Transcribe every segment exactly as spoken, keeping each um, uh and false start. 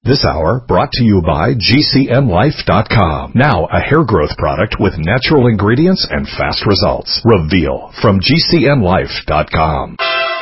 This hour brought to you by G C N Life dot com. Now a hair growth product with natural ingredients and fast results. Reveal from G C N Life dot com.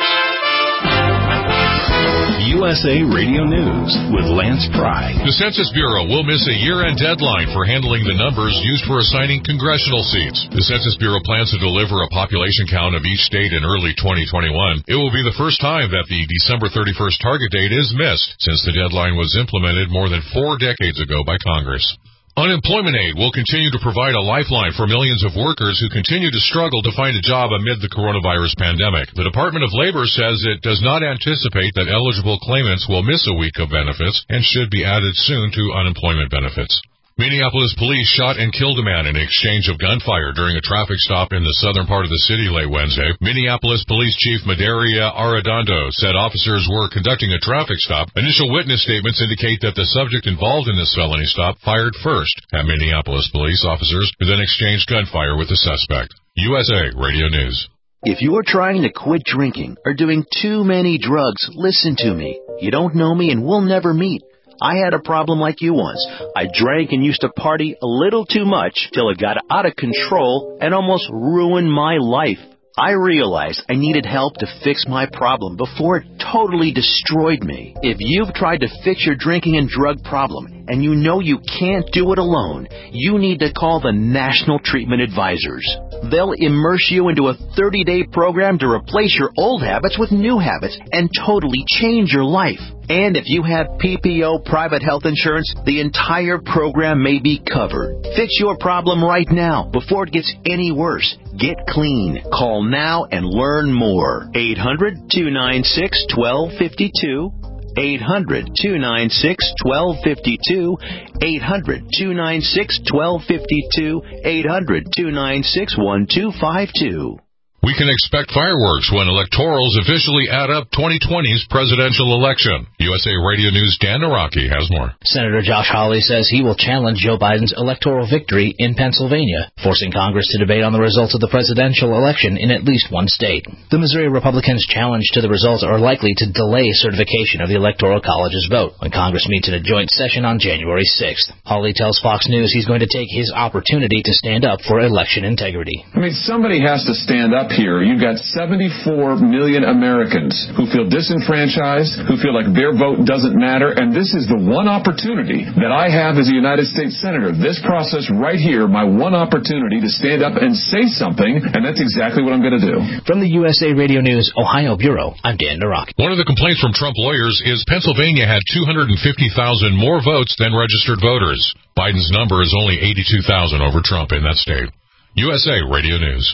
U S A Radio News with Lance Pry. The Census Bureau will miss a year-end deadline for handling the numbers used for assigning congressional seats. The Census Bureau plans to deliver a population count of each state in early twenty twenty-one. It will be the first time that the December thirty-first target date is missed since the deadline was implemented more than four decades ago by Congress. Unemployment aid will continue to provide a lifeline for millions of workers who continue to struggle to find a job amid the coronavirus pandemic. The Department of Labor says it does not anticipate that eligible claimants will miss a week of benefits and should be added soon to unemployment benefits. Minneapolis police shot and killed a man in exchange of gunfire during a traffic stop in the southern part of the city late Wednesday. Minneapolis Police Chief Madaria Arredondo said officers were conducting a traffic stop. Initial witness statements indicate that the subject involved in this felony stop fired first at Minneapolis police officers, who then exchanged gunfire with the suspect. U S A Radio News. If you are trying to quit drinking or doing too many drugs, listen to me. You don't know me and we'll never meet. I had a problem like you once. I drank and used to party a little too much till it got out of control and almost ruined my life. I realized I needed help to fix my problem before it totally destroyed me. If you've tried to fix your drinking and drug problem and you know you can't do it alone, you need to call the National Treatment Advisors. They'll immerse you into a thirty-day program to replace your old habits with new habits and totally change your life. And if you have P P O private health insurance, the entire program may be covered. Fix your problem right now before it gets any worse. Get clean. Call now and learn more. eight hundred, two nine six, one two five two. eight hundred, two nine six, one two five two. eight hundred, two nine six, one two five two. eight hundred, two nine six, one two five two. We can expect fireworks when electorals officially add up twenty twenty's presidential election. U S A Radio News' Dan Naraki has more. Senator Josh Hawley says he will challenge Joe Biden's electoral victory in Pennsylvania, forcing Congress to debate on the results of the presidential election in at least one state. The Missouri Republicans' challenge to the results are likely to delay certification of the Electoral College's vote when Congress meets in a joint session on January sixth. Hawley tells Fox News he's going to take his opportunity to stand up for election integrity. I mean, somebody has to stand up here. You've got seventy-four million Americans who feel disenfranchised, who feel like their vote doesn't matter, and this is the one opportunity that I have as a United States Senator. This process right here, my one opportunity to stand up and say something, and that's exactly what I'm going to do. From the U S A Radio News Ohio Bureau, I'm Dan Naraki. One of the complaints from Trump lawyers is Pennsylvania had two hundred fifty thousand more votes than registered voters. Biden's number is only eighty-two thousand over Trump in that state. U S A Radio News.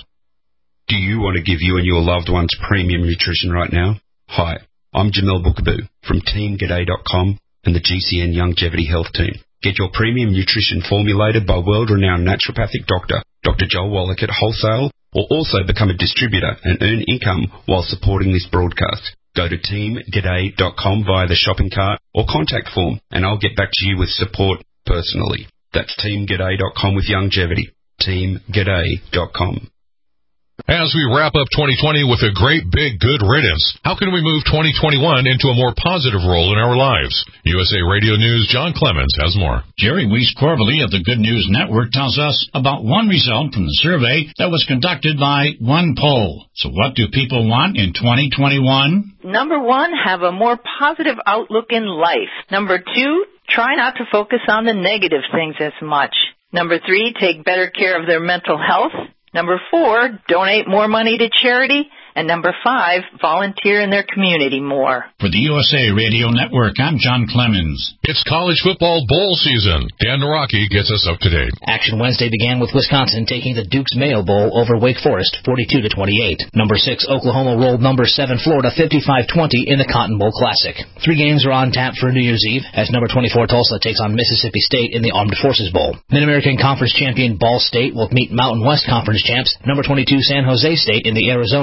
Do you want to give you and your loved ones premium nutrition right now? Hi, I'm Jamel Bookaboo from Team G'day dot com and the G C N Longevity Health Team. Get your premium nutrition formulated by world-renowned naturopathic doctor, Doctor Joel Wallach at Wholesale, or also become a distributor and earn income while supporting this broadcast. Go to Team G'day dot com via the shopping cart or contact form, and I'll get back to you with support personally. That's Team G'day dot com with Longevity. Team G'day dot com. As we wrap up twenty twenty with a great big good riddance, how can we move twenty twenty-one into a more positive role in our lives? U S A Radio News' John Clemens has more. Jerry Weiss-Corvely of the Good News Network tells us about one result from the survey that was conducted by one poll. So what do people want in twenty twenty-one? Number one, have a more positive outlook in life. Number two, try not to focus on the negative things as much. Number three, take better care of their mental health. Number four, donate more money to charity. And number five, volunteer in their community more. For the U S A Radio Network, I'm John Clemens. It's college football bowl season. Dan Naraki gets us up to date. Action Wednesday began with Wisconsin taking the Duke's Mayo Bowl over Wake Forest, forty-two to twenty-eight. Number six, Oklahoma rolled number seven, Florida, fifty-five twenty in the Cotton Bowl Classic. Three games are on tap for New Year's Eve as number twenty-four, Tulsa, takes on Mississippi State in the Armed Forces Bowl. Mid-American Conference champion Ball State will meet Mountain West Conference champs, number twenty-two, San Jose State in the Arizona Bowl.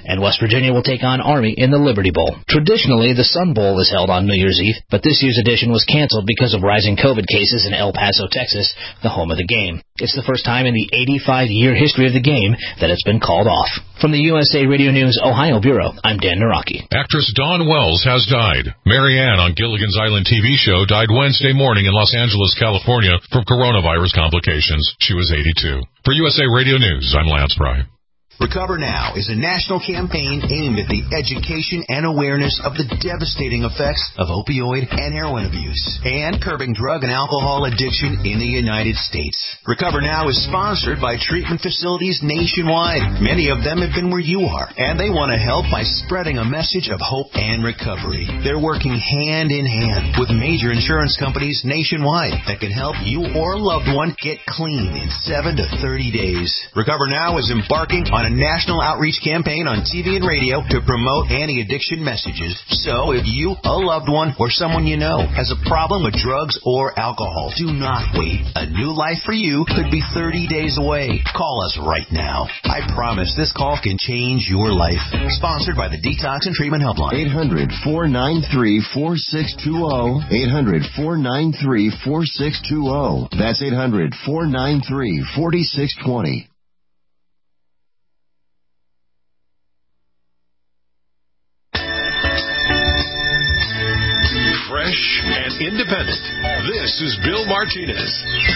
and West Virginia will take on Army in the Liberty Bowl. Traditionally, the Sun Bowl is held on New Year's Eve, but this year's edition was canceled because of rising COVID cases in El Paso, Texas, the home of the game. It's the first time in the eighty-five-year history of the game that it's been called off. From the U S A Radio News Ohio Bureau, I'm Dan Naraki. Actress Dawn Wells has died. Mary Ann on Gilligan's Island T V show died Wednesday morning in Los Angeles, California from coronavirus complications. She was eighty-two. For U S A Radio News, I'm Lance Pry. Recover Now is a national campaign aimed at the education and awareness of the devastating effects of opioid and heroin abuse and curbing drug and alcohol addiction in the United States. Recover Now is sponsored by treatment facilities nationwide. Many of them have been where you are, and they want to help by spreading a message of hope and recovery. They're working hand in hand with major insurance companies nationwide that can help you or a loved one get clean in seven to thirty days. Recover Now is embarking on a national outreach campaign on T V and radio to promote anti-addiction messages. So if you, a loved one, or someone you know has a problem with drugs or alcohol, do not wait. A new life for you could be thirty days away. Call us right now. I promise this call can change your life. Sponsored by the Detox and Treatment Helpline. eight hundred, four nine three, four six two zero. eight hundred, four nine three, four six two zero. That's eight hundred, four nine three, four six two zero. Fresh and independent. This is Bill Martinez.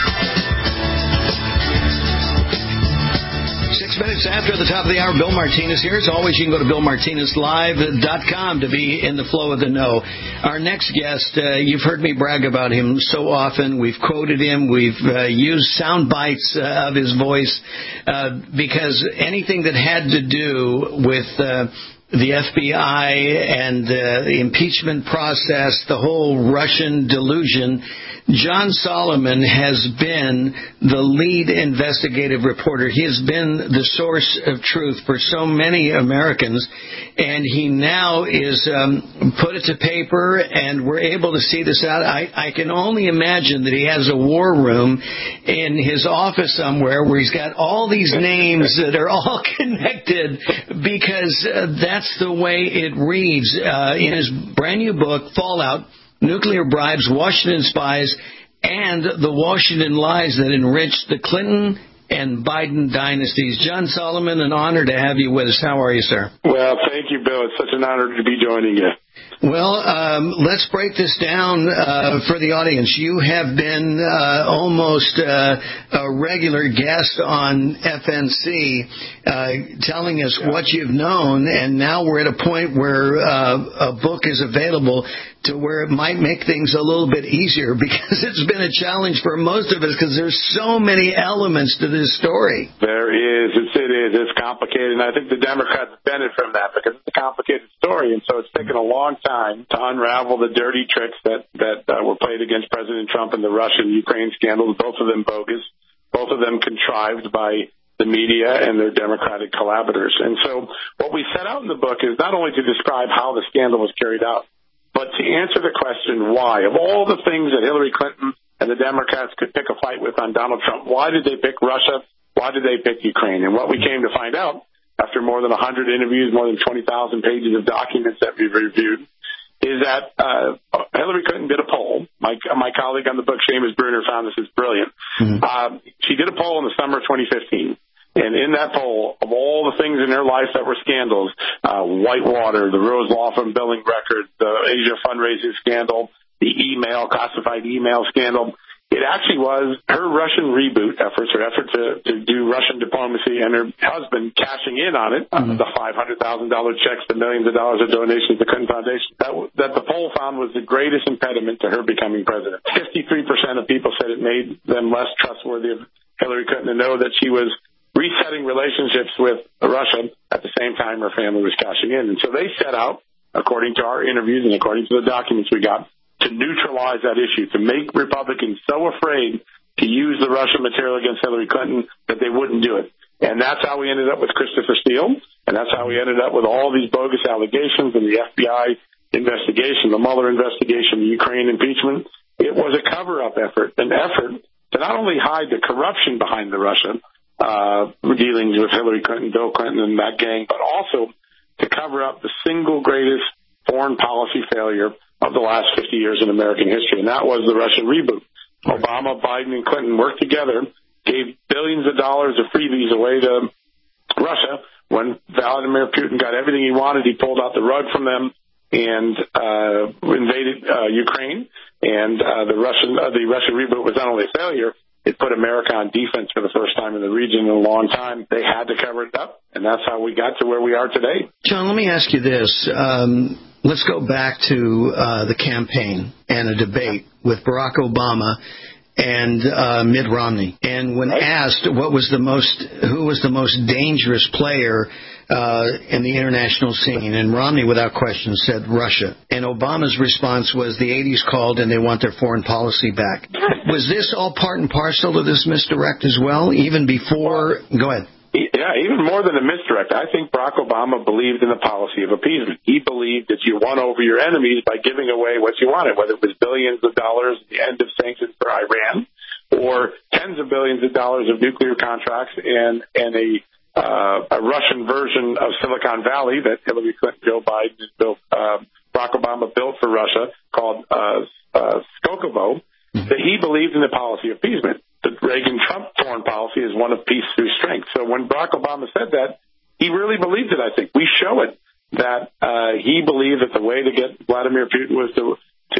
Six minutes after the top of the hour, Bill Martinez here. As always, you can go to bill martinez live dot com to be in the flow of the know. Our next guest, uh, you've heard me brag about him so often. We've quoted him. We've uh, used sound bites uh, of his voice uh, because anything that had to do with Uh, the F B I and uh, the impeachment process, the whole Russian delusion, John Solomon has been the lead investigative reporter. He has been the source of truth for so many Americans, and he now is um, put it to paper, and we're able to see this out. I, I can only imagine that he has a war room in his office somewhere where he's got all these names that are all connected, because uh, that's the way it reads. Uh, in his brand new book, Fallout, Nuclear Bribes, Washington Spies, and the Washington Lies That Enriched the Clinton and Biden dynasties. John Solomon, an honor to have you with us. How are you, sir? Well, thank you, Bill. It's such an honor to be joining you. Well, um, let's break this down uh, for the audience. You have been uh, almost uh, a regular guest on F N C, uh, telling us yeah. what you've known, and now we're at a point where uh, a book is available to where it might make things a little bit easier, because it's been a challenge for most of us because there's so many elements to this story. There is. It's, it is. It's complicated, and I think the Democrats benefit from that because it's a complicated story, and so it's taken a long time to unravel the dirty tricks that, that uh, were played against President Trump and the Russian-Ukraine scandals, both of them bogus, both of them contrived by the media and their Democratic collaborators. And so what we set out in the book is not only to describe how the scandal was carried out, but to answer the question why. Of all the things that Hillary Clinton and the Democrats could pick a fight with on Donald Trump, why did they pick Russia? Why did they pick Ukraine? And what we came to find out after more than one hundred interviews, more than twenty thousand pages of documents that we've reviewed, is that uh, Hillary Clinton did a poll. My my colleague on the book, Seamus Bruner, found this is brilliant. Mm-hmm. Uh, she did a poll in the summer of twenty fifteen. And in that poll, of all the things in her life that were scandals, uh, Whitewater, the Rose Law Firm billing record, the Asia fundraising scandal, the email, classified email scandal, it actually was her Russian reboot efforts, her effort to, to do Russian diplomacy, and her husband cashing in on it, mm-hmm. uh, the five hundred thousand dollars checks, the millions of dollars of donations to the Clinton Foundation, that, that the poll found was the greatest impediment to her becoming president. fifty-three percent of people said it made them less trustworthy of Hillary Clinton to know that she was resetting relationships with Russia at the same time her family was cashing in. And so they set out, according to our interviews and according to the documents we got, to neutralize that issue, to make Republicans so afraid to use the Russian material against Hillary Clinton that they wouldn't do it. And that's how we ended up with Christopher Steele, and that's how we ended up with all these bogus allegations and the F B I investigation, the Mueller investigation, the Ukraine impeachment. It was a cover-up effort, an effort to not only hide the corruption behind the Russian uh, dealings with Hillary Clinton, Bill Clinton, and that gang, but also to cover up the single greatest foreign policy failure of the last fifty years in American history, and that was the Russian reboot. Obama, Biden, and Clinton worked together, gave billions of dollars of freebies away to Russia. When Vladimir Putin got everything he wanted, he pulled out the rug from them and uh, invaded uh, Ukraine. And uh, the Russian uh, the Russian reboot was not only a failure, it put America on defense for the first time in the region in a long time. They had to cover it up, and that's how we got to where we are today. John, let me ask you this. Um, let's go back to uh, the campaign and a debate with Barack Obama and uh, Mitt Romney. And when asked what was the most, who was the most dangerous player uh, in the international scene, and Romney, without question, said Russia. And Obama's response was the eighties called and they want their foreign policy back. Was this all part and parcel of this misdirect as well, even before? Go ahead. Yeah, even more than a misdirect. I think Barack Obama believed in the policy of appeasement. He believed that you won over your enemies by giving away what you wanted, whether it was billions of dollars at the end of sanctions for Iran or tens of billions of dollars of nuclear contracts and, and a, uh, a Russian version of Silicon Valley that Hillary Clinton, Joe Biden, and Bill, uh, Barack Obama built for Russia called uh, uh, Skolkovo, that he believed in the policy of appeasement. The Reagan-Trump foreign policy is one of peace through strength. So when Barack Obama said that, he really believed it, I think. We show it that uh, he believed that the way to get Vladimir Putin was to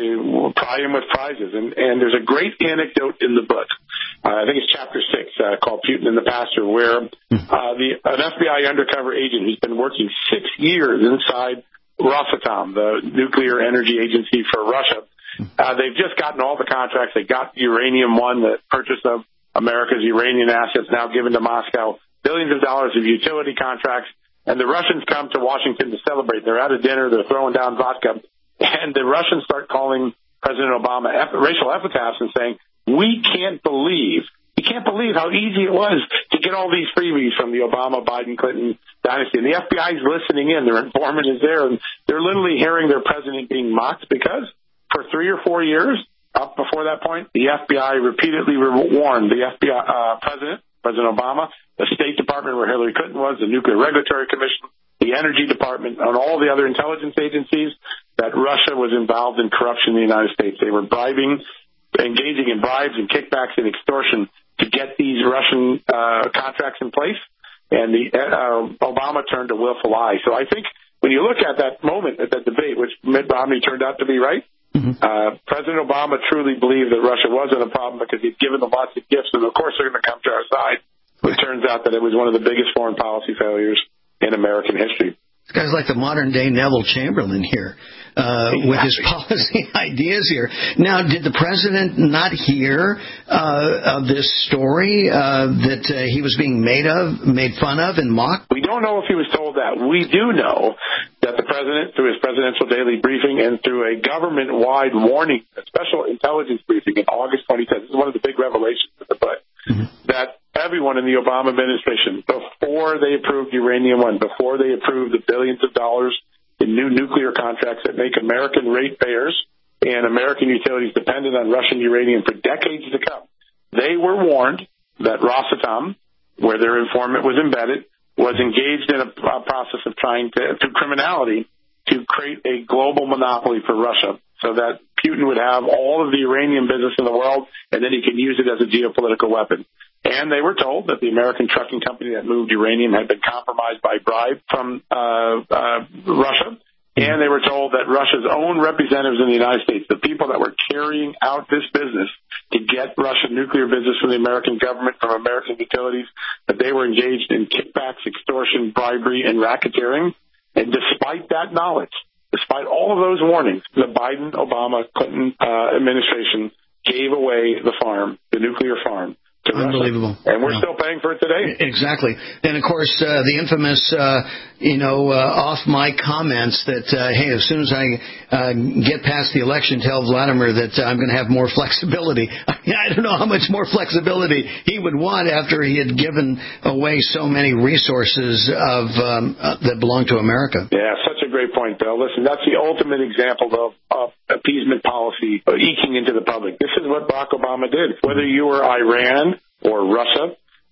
to pry him with prizes. And, and there's a great anecdote in the book. Uh, I think it's chapter six, uh, called Putin and the Pastor, where uh, the an F B I undercover agent who's been working six years inside Rosatom, the nuclear energy agency for Russia. Uh, they've just gotten all the contracts. They got Uranium One, the purchase of America's Uranian assets now given to Moscow, billions of dollars of utility contracts. And the Russians come to Washington to celebrate. They're at a dinner. They're throwing down vodka. And the Russians start calling President Obama ep- racial epithets and saying, we can't believe, we can't believe how easy it was to get all these freebies from the Obama, Biden, Clinton dynasty. And the F B I is listening in. Their informant is there. And they're literally hearing their president being mocked because for three or four years, up before that point, the F B I repeatedly warned the F B I uh, president, President Obama, the State Department where Hillary Clinton was, the Nuclear Regulatory Commission, the Energy Department, and all the other intelligence agencies that Russia was involved in corruption in the United States. They were bribing, engaging in bribes and kickbacks and extortion to get these Russian uh, contracts in place. And the uh, Obama turned a willful lie. So I think when you look at that moment, at that debate, which Mitt Romney turned out to be right, Mm-hmm. Uh, President Obama truly believed that Russia wasn't a problem because he'd given them lots of gifts, and of course they're going to come to our side. It turns out that it was one of the biggest foreign policy failures in American history. This guy's like the modern-day Neville Chamberlain here, uh, exactly. with his policy ideas here. Now, did the president not hear uh, of this story uh, that uh, he was being made of, made fun of, and mocked? We don't know if he was told that. We do know that the president, through his presidential daily briefing and through a government-wide warning, a special intelligence briefing in August twenty ten, this is one of the big revelations of the book, mm-hmm. that everyone in the Obama administration, before they approved Uranium One, before they approved the billions of dollars in new nuclear contracts that make American ratepayers and American utilities dependent on Russian uranium for decades to come, they were warned that Rosatom, where their informant was embedded, was engaged in a, a process of trying to, through criminality, to create a global monopoly for Russia so that Putin would have all of the uranium business in the world and then he could use it as a geopolitical weapon. And they were told that the American trucking company that moved uranium had been compromised by bribe from uh, uh, Russia. And they were told that Russia's own representatives in the United States, the people that were carrying out this business to get Russian nuclear business from the American government, from American utilities, that they were engaged in kickbacks, extortion, bribery, and racketeering. And despite that knowledge, despite all of those warnings, the Biden, Obama, Clinton uh, administration gave away the farm, the nuclear farm. Unbelievable. And we're yeah. still paying for it today. Exactly. And, of course, uh, the infamous, uh, you know, uh, off-mic comments that, uh, hey, as soon as I uh, get past the election, tell Vladimir that uh, I'm going to have more flexibility. I mean, I don't know how much more flexibility he would want after he had given away so many resources of um, uh, that belong to America. Yeah, such a great point, Bill. Listen, that's the ultimate example of, of appeasement policy eking into the public. This is what Barack Obama did. Whether you were Iran or Russia,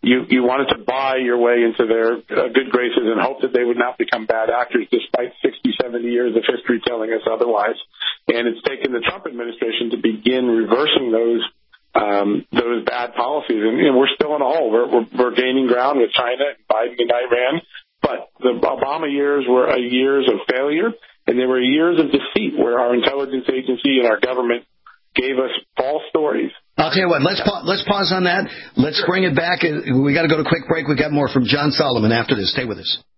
you, you wanted to buy your way into their uh, good graces and hope that they would not become bad actors despite sixty, seventy years of history telling us otherwise. And it's taken the Trump administration to begin reversing those um, those bad policies. And you know, we're still in a hole. We're, we're, we're gaining ground with China and Biden and Iran. But the Obama years were uh, years of failure, and they were years of defeat where our intelligence agency and our government gave us false stories. I'll tell you what, let's pa- let's pause on that. Let's bring it back. We got to go to a quick break. We got more from John Solomon after this. Stay with us.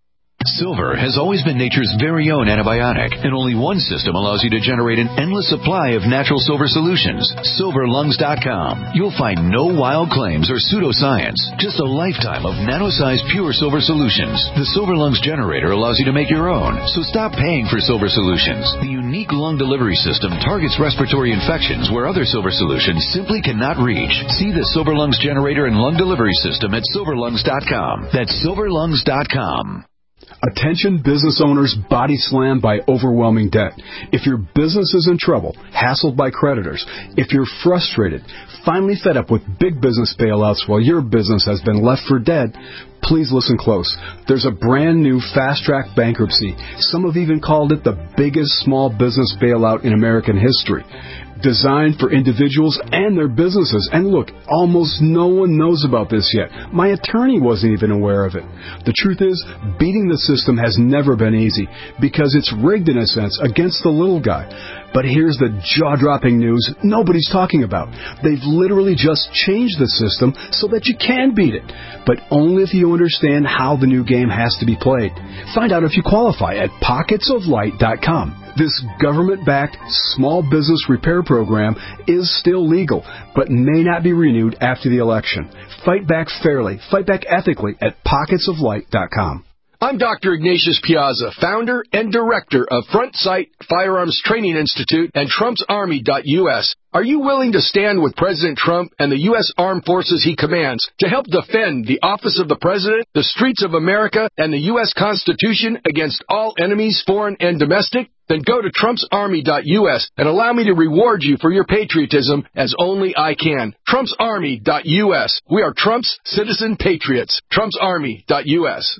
Silver has always been nature's very own antibiotic, and only one system allows you to generate an endless supply of natural silver solutions. silver lungs dot com. You'll find no wild claims or pseudoscience, just a lifetime of nano-sized pure silver solutions. The Silver Lungs generator allows you to make your own, so stop paying for silver solutions. The unique lung delivery system targets respiratory infections where other silver solutions simply cannot reach. See the Silver Lungs generator and lung delivery system at silver lungs dot com. That's silver lungs dot com. Attention business owners body slammed by overwhelming debt. If your business is in trouble, hassled by creditors, if you're frustrated, finally fed up with big business bailouts while your business has been left for dead, please listen close. There's a brand new fast-track bankruptcy. Some have even called it the biggest small business bailout in American history. Designed for individuals and their businesses. And look, almost no one knows about this yet. My attorney wasn't even aware of it. The truth is, beating the system has never been easy because it's rigged in a sense against the little guy. But here's the jaw-dropping news nobody's talking about. They've literally just changed the system so that you can beat it, but only if you understand how the new game has to be played. Find out if you qualify at pockets of light dot com. This government-backed small business repair program is still legal, but may not be renewed after the election. Fight back fairly, fight back ethically at pockets of light dot com. I'm Doctor Ignatius Piazza, founder and director of Front Sight Firearms Training Institute and Trump's Army dot U S. Are you willing to stand with President Trump and the U S Armed Forces he commands to help defend the office of the President, the streets of America, and the U S Constitution against all enemies, foreign and domestic? Then go to Trump's Army dot U S and allow me to reward you for your patriotism as only I can. Trump's Army dot U S. We are Trump's citizen patriots. Trump's Army dot U S.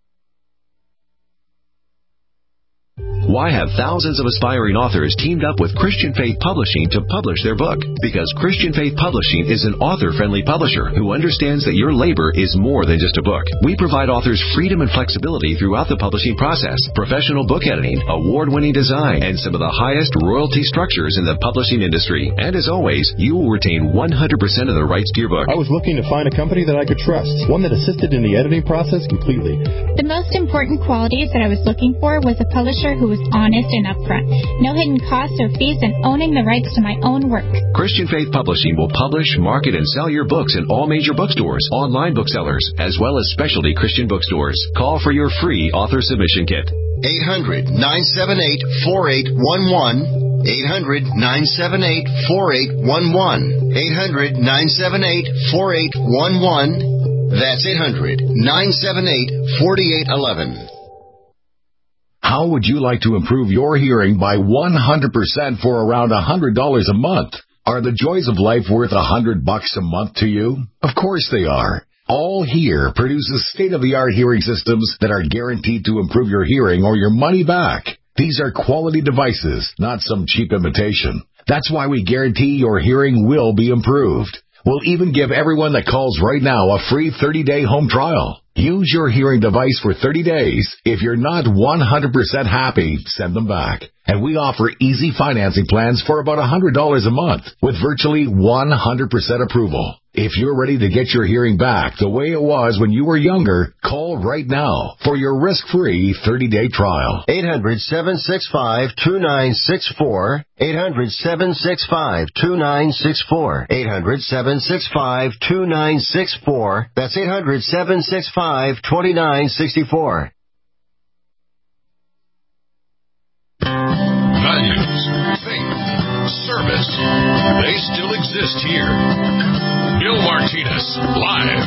Why have thousands of aspiring authors teamed up with Christian Faith Publishing to publish their book? Because Christian Faith Publishing is an author-friendly publisher who understands that your labor is more than just a book. We provide authors freedom and flexibility throughout the publishing process, professional book editing, award-winning design, and some of the highest royalty structures in the publishing industry. And as always, you will retain one hundred percent of the rights to your book. I was looking to find a company that I could trust, one that assisted in the editing process completely. The most important qualities that I was looking for was a publisher who was honest and upfront, no hidden costs or fees, and owning the rights to my own work. Christian Faith Publishing will publish, market, and sell your books in all major bookstores, online booksellers, as well as specialty Christian bookstores. Call for your free author submission kit. eight hundred, nine seven eight, four eight one one. eight hundred, nine seven eight, four eight one one. eight hundred, nine seven eight, four eight one one. That's eight hundred, nine seven eight, four eight one one. How would you like to improve your hearing by one hundred percent for around one hundred dollars a month? Are the joys of life worth one hundred bucks a month to you? Of course they are. All Hear produces state-of-the-art hearing systems that are guaranteed to improve your hearing or your money back. These are quality devices, not some cheap imitation. That's why we guarantee your hearing will be improved. We'll even give everyone that calls right now a free thirty-day home trial. Use your hearing device for thirty days. If you're not one hundred percent happy, send them back. And we offer easy financing plans for about one hundred dollars a month with virtually one hundred percent approval. If you're ready to get your hearing back the way it was when you were younger, call right now for your risk-free thirty-day trial. eight hundred, seven six five, two nine six four. eight hundred, seven six five, two nine six four. eight hundred, seven six five, two nine six four. That's eight hundred, seven six five, two nine six four. Values, faith, service, they still exist here. Bill Martinez, live.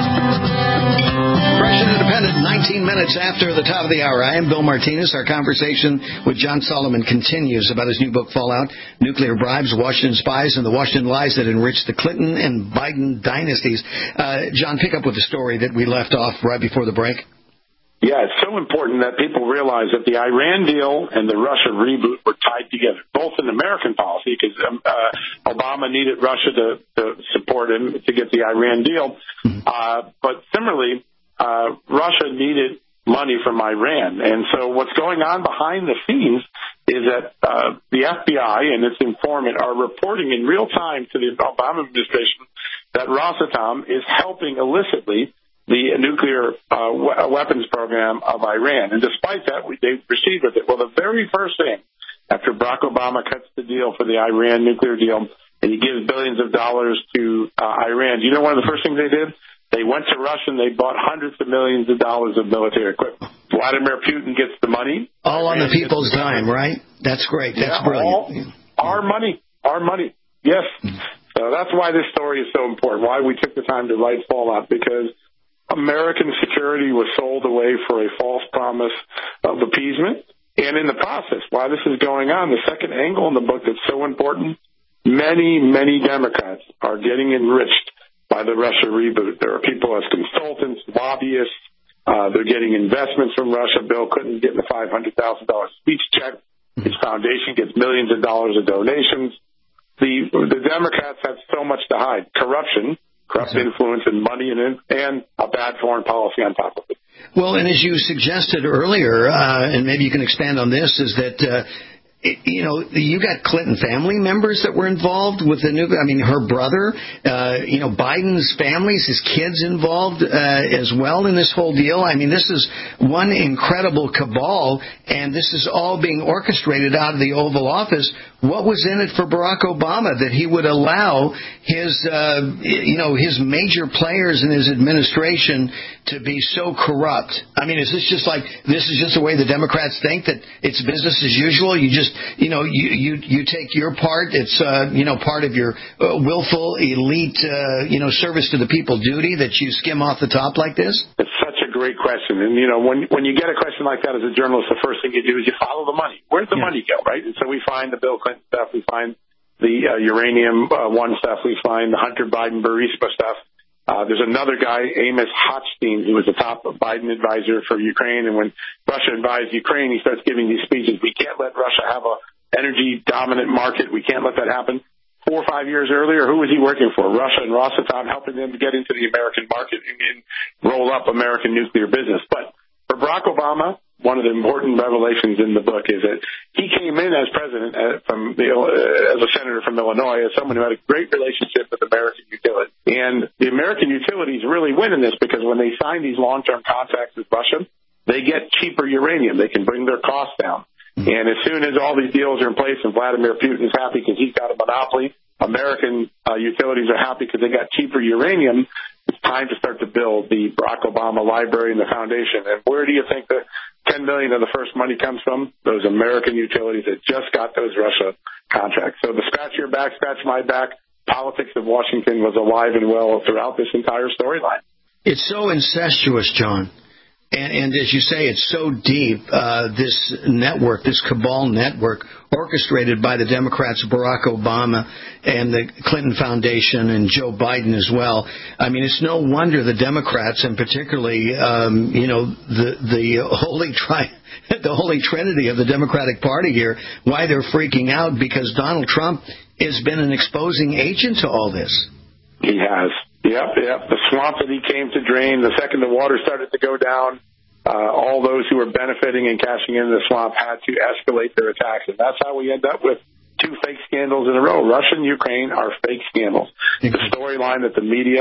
Fresh and Independent, nineteen minutes after the top of the hour. I am Bill Martinez. Our conversation with John Solomon continues about his new book, Fallout, Nuclear Bribes, Washington Spies, and the Washington Lies That Enriched the Clinton and Biden Dynasties. Uh, John, pick up with the story that we left off right before the break. Yeah, it's so important that people realize that the Iran deal and the Russia reboot were tied together, both in American policy, because um, uh, Obama needed Russia to, to support him to get the Iran deal. Uh, but similarly, uh, Russia needed money from Iran. And so what's going on behind the scenes is that uh, the F B I and its informant are reporting in real time to the Obama administration that Rosatom is helping illicitly the nuclear uh, we- weapons program of Iran. And despite that, we, they proceed with it. Well, the very first thing after Barack Obama cuts the deal for the Iran nuclear deal and he gives billions of dollars to uh, Iran, do you know one of the first things they did? They went to Russia and they bought hundreds of millions of dollars of military equipment. Vladimir Putin gets the money. All Iran on the people's the dime, right? That's great. That's yeah, brilliant. All our money. Our money. Yes. So that's why this story is so important, why we took the time to write Fallout, because American security was sold away for a false promise of appeasement. And in the process, while this is going on, the second angle in the book that's so important, many, many Democrats are getting enriched by the Russia reboot. There are people as consultants, lobbyists. Uh, they're getting investments from Russia. Bill Clinton getting a five hundred thousand dollars speech check. His foundation gets millions of dollars of donations. The, the Democrats have so much to hide. Corruption. Corrupt influence and money and, and a bad foreign policy on top of it. Well, and as you suggested earlier, uh, and maybe you can expand on this, is that, uh, it, you know, you got Clinton family members that were involved with the nuclear. I mean, her brother, uh, you know, Biden's families, his kids involved uh, as well in this whole deal. I mean, this is one incredible cabal, and this is all being orchestrated out of the Oval Office. What was in it for Barack Obama that he would allow his, uh, you know, his major players in his administration to be so corrupt? I mean, is this just like, this is just the way the Democrats think, that it's business as usual? You just, you know, you, you, you take your part. It's, uh, you know, part of your uh, willful, elite, uh, you know, service to the people duty that you skim off the top like this? It's such a great question. And, you know, when when you get a question like that as a journalist, the first thing you do is you follow the money. Where'd the yeah. money go, right? And so we find the Bill Clinton stuff. We find the uh, uranium uh, one stuff. We find the Hunter Biden Burisma stuff. Uh, there's another guy, Amos Hochstein, who was the top Biden advisor for Ukraine. And when Russia advised Ukraine, he starts giving these speeches. We can't let Russia have a energy dominant market. We can't let that happen. Four or five years earlier, who was he working for? Russia and Rosatom, helping them to get into the American market and, and roll up American nuclear business. But for Barack Obama, one of the important revelations in the book is that he came in as president uh, from the, uh, as a senator from Illinois, as someone who had a great relationship with American utilities. And the American utilities really win in this because when they sign these long-term contracts with Russia, they get cheaper uranium. They can bring their costs down. And as soon as all these deals are in place and Vladimir Putin's happy because he's got a monopoly, American uh, utilities are happy because they got cheaper uranium, it's time to start to build the Barack Obama Library and the foundation. And where do you think the ten million dollars of the first money comes from? Those American utilities that just got those Russia contracts. So the scratch your back, scratch my back politics of Washington was alive and well throughout this entire storyline. It's so incestuous, John. And, and as you say, it's so deep, uh, this network, this cabal network, orchestrated by the Democrats, Barack Obama, and the Clinton Foundation, and Joe Biden as well. I mean, it's no wonder the Democrats, and particularly, um, you know, the the holy tri- the holy trinity of the Democratic Party here, why they're freaking out, because Donald Trump has been an exposing agent to all this. He has. Yep, yep. The swamp that he came to drain, the second the water started to go down, uh, all those who were benefiting and cashing into the swamp had to escalate their attacks. And that's how we end up with two fake scandals in a row. Russia and Ukraine are fake scandals. The storyline that the media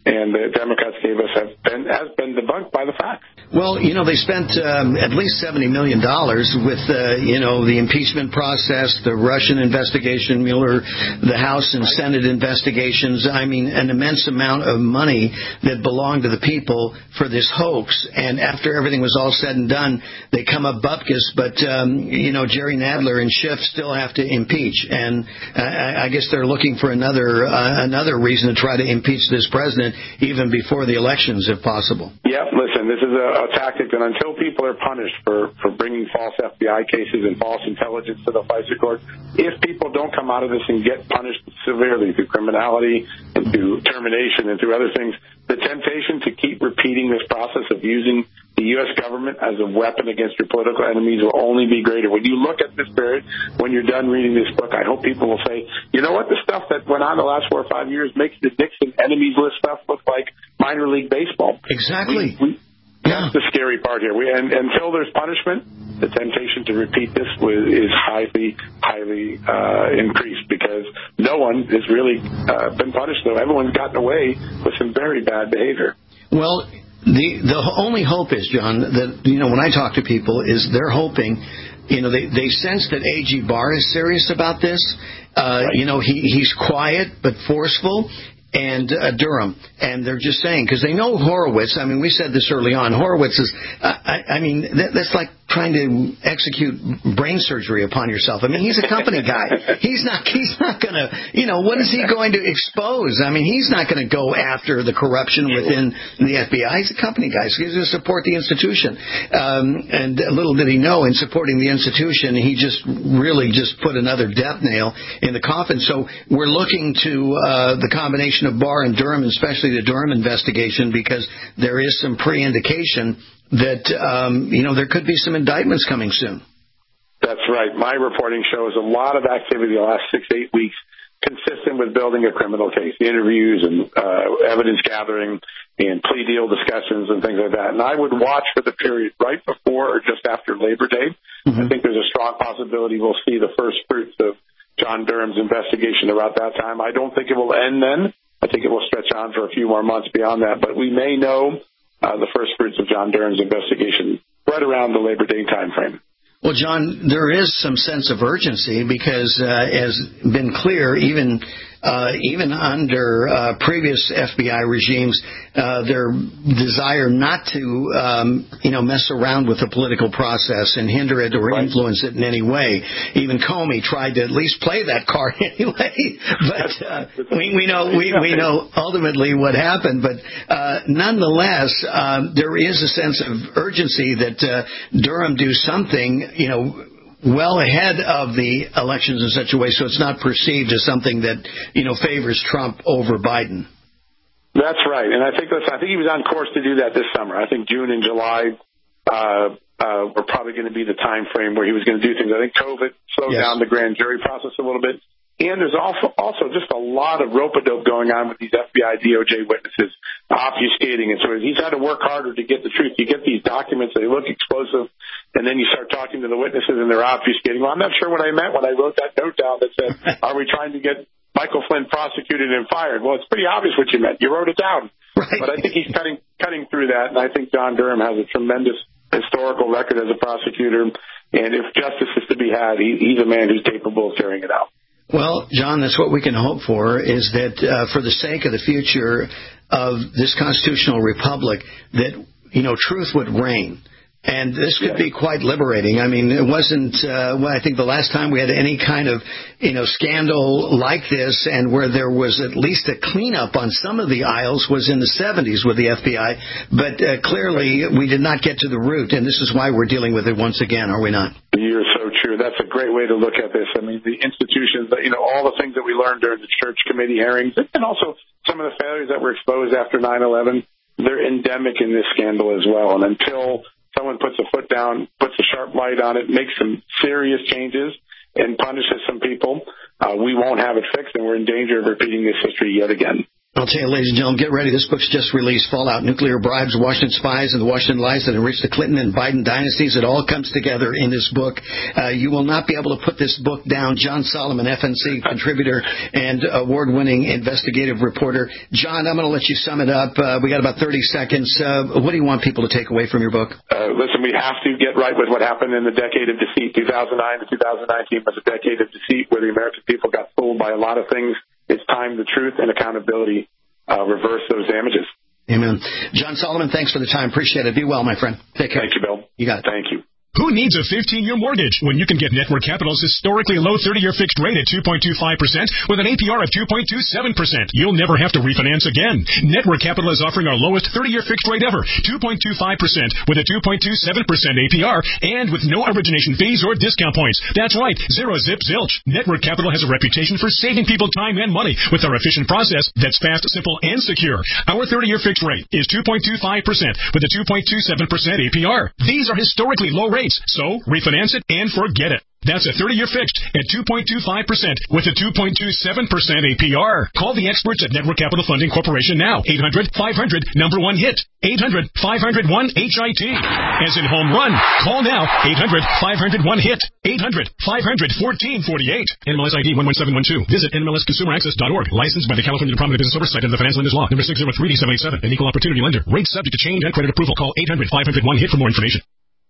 and the Democrats gave us have been, has been debunked by the facts. Well, you know, they spent um, at least seventy million dollars with, uh, you know, the impeachment process, the Russian investigation, Mueller, the House and Senate investigations. I mean, an immense amount of money that belonged to the people for this hoax. And after everything was all said and done, they come up bupkis. But, um, you know, Jerry Nadler and Schiff still have to impeach. And uh, I guess they're looking for another uh, another reason to try to impeach this president even before the elections, if possible. Yeah, listen, this is a, a tactic, and until people are punished for, for bringing false F B I cases and false intelligence to the FISA court, if people don't come out of this and get punished severely through criminality and through termination and through other things, the temptation to keep repeating this process of using the U S government as a weapon against your political enemies will only be greater. When you look at this period, when you're done reading this book, I hope people will say, you know what, the stuff that went on the last four or five years makes the Nixon enemies list stuff look like minor league baseball. Exactly. We, we, that's the scary part here. We, and until there's punishment, the temptation to repeat this is highly, highly uh, increased because no one has really uh, been punished, though. Everyone's gotten away with some very bad behavior. Well, The the only hope is, John, that, you know, when I talk to people, is they're hoping, you know, they, they sense that A G Barr is serious about this. Uh, right. You know, he, he's quiet but forceful. And uh, Durham, and they're just saying, because they know Horowitz. I mean, we said this early on. Horowitz is, uh, I, I mean, that, that's like trying to execute brain surgery upon yourself. I mean, he's a company guy. He's not. He's not going to. You know, what is he going to expose? I mean, he's not going to go after the corruption within the F B I. He's a company guy. So he's going to support the institution. Um, and little did he know, in supporting the institution, he just really just put another death nail in the coffin. So we're looking to uh, the combination of Barr and Durham, especially the Durham investigation, because there is some pre-indication that, um, you know, there could be some indictments coming soon. That's right. My reporting shows a lot of activity the last six, eight weeks consistent with building a criminal case, the interviews and uh, evidence gathering and plea deal discussions and things like that. And I would watch for the period right before or just after Labor Day. Mm-hmm. I think there's a strong possibility we'll see the first fruits of John Durham's investigation around that time. I don't think it will end then. I think it will stretch on for a few more months beyond that. But we may know uh, the first fruits of John Durham's investigation right around the Labor Day time frame. Well, John, there is some sense of urgency because, uh, as been clear, even uh, even under uh, previous F B I regimes, uh, their desire not to, um, you know, mess around with the political process and hinder it or right. influence it in any way. Even Comey tried to at least play that card anyway. But uh, we, we know we, we know ultimately what happened. But uh, nonetheless, uh, there is a sense of urgency that uh, Durham do something, you know, well ahead of the elections in such a way so it's not perceived as something that, you know, favors Trump over Biden. That's right. And I think, listen, I think he was on course to do that this summer. I think June and July uh, uh, were probably going to be the time frame where he was going to do things. I think COVID slowed yes. down the grand jury process a little bit. And there's also also just a lot of rope-a-dope going on with these F B I, D O J witnesses obfuscating. And so he's had to work harder to get the truth. You get these documents, they look explosive, and then you start talking to the witnesses and they're obfuscating. Well, I'm not sure what I meant when I wrote that note down that said, are we trying to get Michael Flynn prosecuted and fired? Well, it's pretty obvious what you meant. You wrote it down. Right. But I think he's cutting cutting through that, and I think John Durham has a tremendous historical record as a prosecutor. And if justice is to be had, he, he's a man who's capable of carrying it out. Well, John, that's what we can hope for, is that uh, for the sake of the future of this constitutional republic, that, you know, truth would reign. And this could be quite liberating. I mean, it wasn't, uh, well, I think the last time we had any kind of, you know, scandal like this and where there was at least a cleanup on some of the aisles was in the seventies with the F B I. But uh, clearly we did not get to the root, and this is why we're dealing with it once again, are we not? You're so true. That's a great way to look at this. I mean, the institutions, you know, all the things that we learned during the church committee hearings, and also some of the failures that were exposed after nine eleven, they're endemic in this scandal as well. And until someone puts a foot down, puts a sharp light on it, makes some serious changes, and punishes some people, uh, we won't have it fixed, and we're in danger of repeating this history yet again. I'll tell you, ladies and gentlemen, get ready. This book's just released. Fallout, Nuclear Bribes, Washington Spies, and the Washington Lies that enriched the Clinton and Biden dynasties. It all comes together in this book. Uh, you will not be able to put this book down. John Solomon, F N C contributor and award-winning investigative reporter. John, I'm going to let you sum it up. Uh, we got about thirty seconds. Uh, what do you want people to take away from your book? Uh, listen, we have to get right with what happened in the decade of deceit. two thousand nine to two thousand nineteen was a decade of deceit where the American people got fooled by a lot of things. It's time the truth and accountability uh, reverse those damages. Amen. John Solomon, thanks for the time. Appreciate it. Be well, my friend. Take care. Thank you, Bill. You got it. Thank you. Who needs a fifteen-year mortgage when you can get Network Capital's historically low thirty-year fixed rate at two point two five percent with an A P R of two point two seven percent? You'll never have to refinance again. Network Capital is offering our lowest thirty-year fixed rate ever, two point two five percent with a two point two seven percent A P R and with no origination fees or discount points. That's right, zero zip zilch. Network Capital has a reputation for saving people time and money with our efficient process that's fast, simple, and secure. Our thirty-year fixed rate is two point two five percent with a two point two seven percent A P R. These are historically low rates, so refinance it and forget it. That's a thirty-year fixed at two point two five percent with a two point two seven percent A P R. Call the experts at Network Capital Funding Corporation now. eight hundred five hundred number one hit. eight hundred five hundred one H I T. As in home run. Call now. eight hundred five hundred one hit. eight hundred five hundred fourteen forty-eight. N M L S I D one one seven one two. Visit N M L S consumer access dot org. Licensed by the California Department of Business Oversight and the Finance Lenders Law. Number six zero three D seven eight seven. An equal opportunity lender. Rates subject to change and credit approval. Call eight hundred five hundred one hit for more information.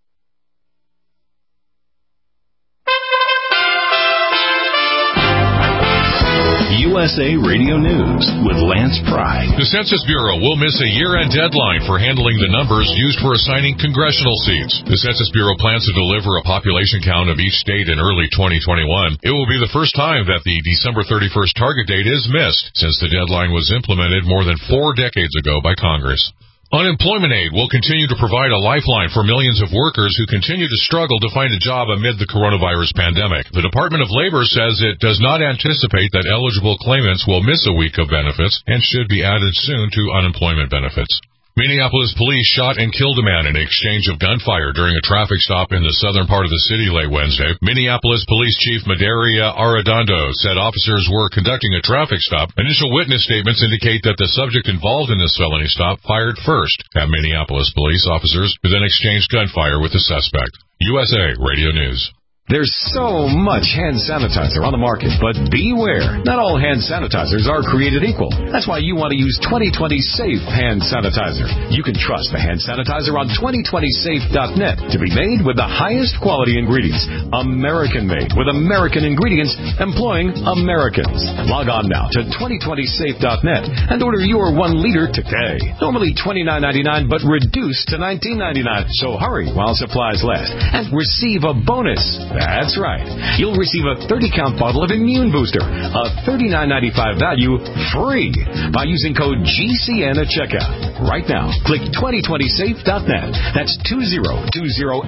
U S A Radio News with Lance Pry. The Census Bureau will miss a year-end deadline for handling the numbers used for assigning congressional seats. The Census Bureau plans to deliver a population count of each state in early twenty twenty-one. It will be the first time that the December thirty-first target date is missed since the deadline was implemented more than four decades ago by Congress. Unemployment aid will continue to provide a lifeline for millions of workers who continue to struggle to find a job amid the coronavirus pandemic. The Department of Labor says it does not anticipate that eligible claimants will miss a week of benefits and should be added soon to unemployment benefits. Minneapolis police shot and killed a man in exchange of gunfire during a traffic stop in the southern part of the city late Wednesday. Minneapolis Police Chief Madaria Arredondo said officers were conducting a traffic stop. Initial witness statements indicate that the subject involved in this felony stop fired first at Minneapolis police officers, who then exchanged gunfire with the suspect. U S A Radio News. There's so much hand sanitizer on the market, but beware. Not all hand sanitizers are created equal. That's why you want to use twenty twenty Safe Hand Sanitizer. You can trust the hand sanitizer on twenty twenty safe dot net to be made with the highest quality ingredients. American-made with American ingredients employing Americans. Log on now to twenty twenty safe dot net and order your one liter today. Normally twenty-nine ninety-nine, but reduced to nineteen ninety-nine. So hurry while supplies last and receive a bonus. That's right. You'll receive a thirty count bottle of Immune Booster, a thirty-nine ninety-five value, free by using code G C N at checkout. Right now, click twenty twenty safe dot net. That's two zero two zero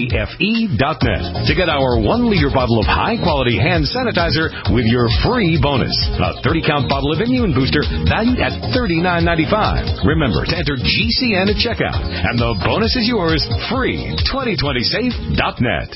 safe dot net to get our one liter bottle of high-quality hand sanitizer with your free bonus. A thirty count bottle of Immune Booster valued at thirty-nine ninety-five. Remember to enter G C N at checkout, and the bonus is yours free. twenty twenty safe dot net.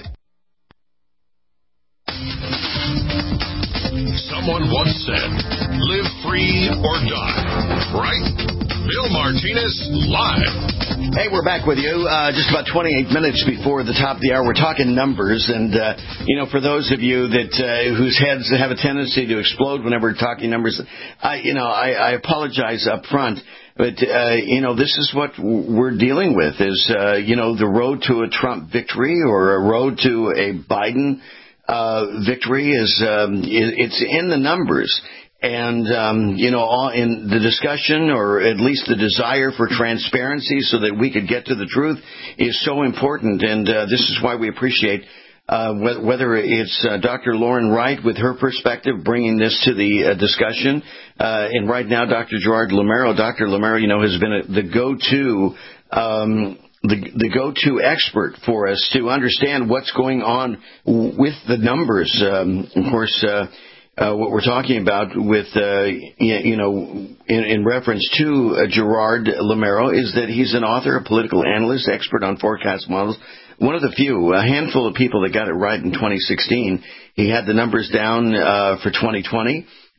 Someone once said, live free or die. Right? Bill Martinez live. Hey, we're back with you. Uh, just about twenty-eight minutes before the top of the hour. We're talking numbers. And, uh, you know, for those of you that uh, whose heads have a tendency to explode whenever we're talking numbers, I, you know, I, I apologize up front. But, uh, you know, this is what we're dealing with is, uh, you know, the road to a Trump victory or a road to a Biden Uh, victory is um, it's in the numbers, and um, you know, all in the discussion, or at least the desire for transparency, so that we could get to the truth, is so important. And uh, this is why we appreciate uh, wh- whether it's uh, Doctor Lauren Wright with her perspective bringing this to the uh, discussion, uh, and right now Doctor Gerard Lameiro. Doctor Lameiro, you know, has been a, the go-to. Um, The, the go-to expert for us to understand what's going on with the numbers. Um, of course, uh, uh, what we're talking about with, uh, you know, in, in reference to uh, Gerard Lameiro is that he's an author, a political analyst, expert on forecast models. One of the few, a handful of people that got it right in twenty sixteen. He had the numbers down uh, for twenty twenty.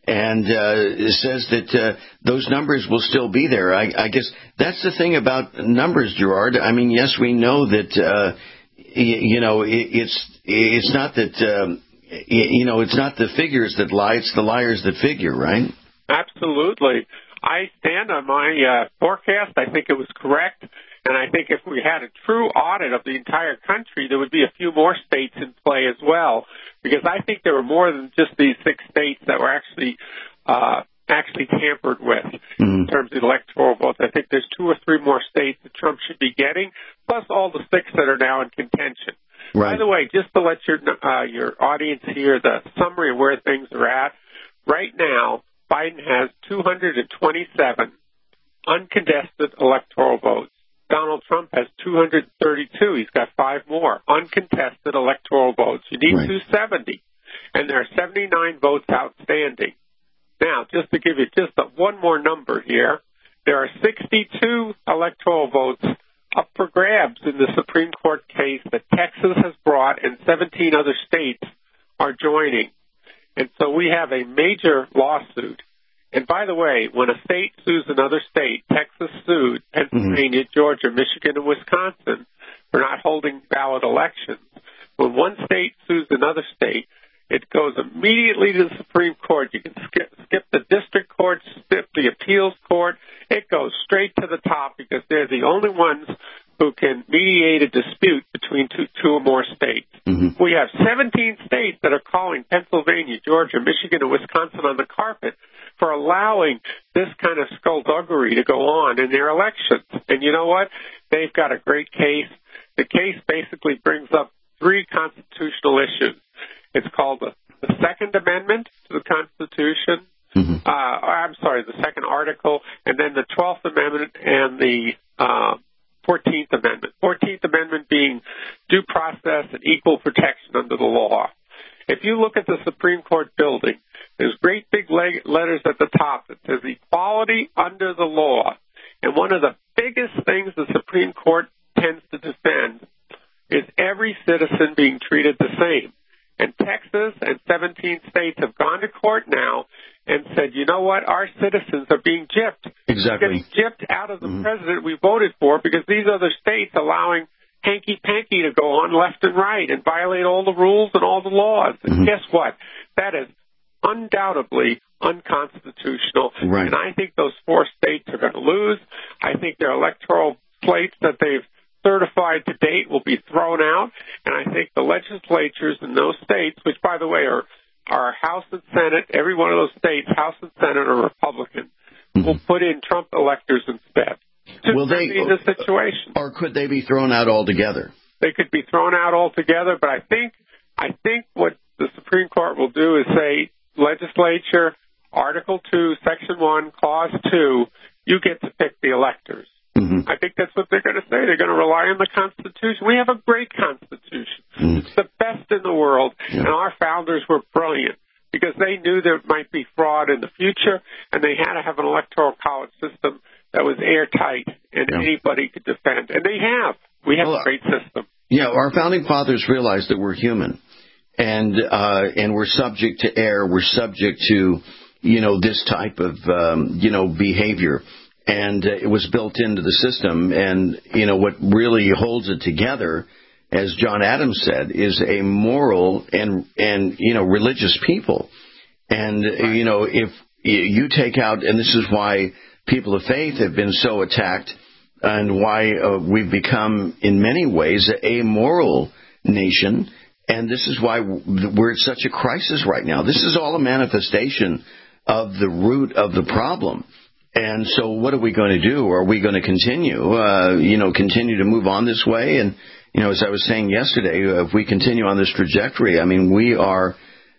and uh, says that uh, those numbers will still be there. I, I guess that's the thing about numbers, Gerard. I mean, yes, we know that, uh, y- you know, it, it's it's not that, um, y- you know, it's not the figures that lie, it's the liars that figure, right? Absolutely. I stand on my uh, forecast. I think it was correct. And I think if we had a true audit of the entire country, there would be a few more states in play as well. Because I think there were more than just these six states that were actually uh, actually tampered with mm-hmm. in terms of electoral votes. I think there's two or three more states that Trump should be getting, plus all the six that are now in contention. Right. By the way, just to let your uh, your audience hear the summary of where things are at, right now, Biden has two hundred twenty-seven uncontested electoral votes. Donald Trump has two hundred thirty-two. He's got five more uncontested electoral votes. You need right. two hundred seventy, and there are seventy-nine votes outstanding. Now, just to give you just a, one more number here, there are sixty-two electoral votes up for grabs in the Supreme Court case that Texas has brought and seventeen other states are joining. And so we have a major lawsuit. And by the way, when a state sues another state, Texas sued Pennsylvania, mm-hmm. Georgia, Michigan, and Wisconsin for not holding valid elections. When one state sues another state, it goes immediately to the Supreme Court. You can skip, skip the district court, skip the appeals court. It goes straight to the top because they're the only ones who can mediate a dispute between two, two or more states. Mm-hmm. We have seventeen states that are calling Pennsylvania, Georgia, Michigan, and Wisconsin on the carpet for allowing this kind of skullduggery to go on in their elections. And you know what? They've got a great case. The case basically brings up three constitutional issues. It's called the, the Second Amendment to the Constitution. Mm-hmm. Uh, I'm sorry, the Second Article, and then the Twelfth Amendment and the uh, Fourteenth Amendment. Fourteenth Amendment being due process and equal protection under the law. If you look at the Supreme Court building, there's great big leg- letters at the top that says equality under the law. And one of the biggest things the Supreme Court tends to defend is every citizen being treated the same. And Texas and seventeen states have gone to court now and said, you know what, our citizens are being gypped. Exactly. They're getting gypped out of the mm-hmm. president we voted for because these other states allowing hanky-panky to go on left and right and violate all the rules and all the laws. And mm-hmm. guess what? That is undoubtedly unconstitutional. Right. And I think those four states are going to lose. I think their electoral slates that they've certified to date will be thrown out. And I think the legislatures in those states, which, by the way, are, are House and Senate, every one of those states, House and Senate are Republican, mm-hmm. will put in Trump electors instead. To Will they, the situation. Or could they be thrown out altogether? They could be thrown out altogether, but I think I think what the Supreme Court will do is say, legislature, Article two, Section one, Clause two, you get to pick the electors. Mm-hmm. I think that's what they're going to say. They're going to rely on the Constitution. We have a great Constitution. Mm-hmm. It's the best in the world, yeah. and our founders were brilliant because they knew there might be fraud in the future, and they had to have an electoral college system that was airtight and yeah. anybody could defend. And they have. We have well, a great system. Yeah, our founding fathers realized that we're human, and uh, and we're subject to error. We're subject to, you know, this type of, um, you know, behavior. And uh, it was built into the system. And, you know, what really holds it together, as John Adams said, is a moral and, and you know, religious people. And, right. you know, if you take out, and this is why people of faith have been so attacked and why uh, we've become, in many ways, a moral nation. And this is why we're at such a crisis right now. This is all a manifestation of the root of the problem. And so what are we going to do? Are we going to continue, uh, you know, continue to move on this way? And, you know, as I was saying yesterday, if we continue on this trajectory, I mean, we are,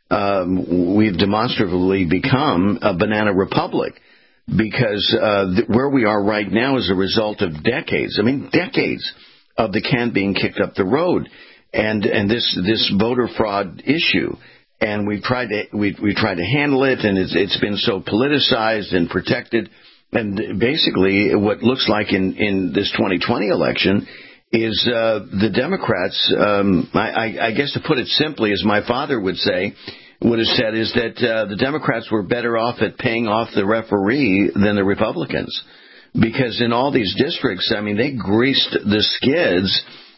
um, we've demonstrably become a banana republic because uh, th- where we are right now is a result of decades, I mean, decades of the can being kicked up the road. And, and this, this voter fraud issue. And we've tried to we we tried to handle it, and it's it's been so politicized and protected. And basically, what looks like in, in this twenty twenty election is uh, the Democrats. Um, I, I guess to put it simply, as my father would say, would have said is that uh, the Democrats were better off at paying off the referee than the Republicans. Because in all these districts, I mean, they greased the skids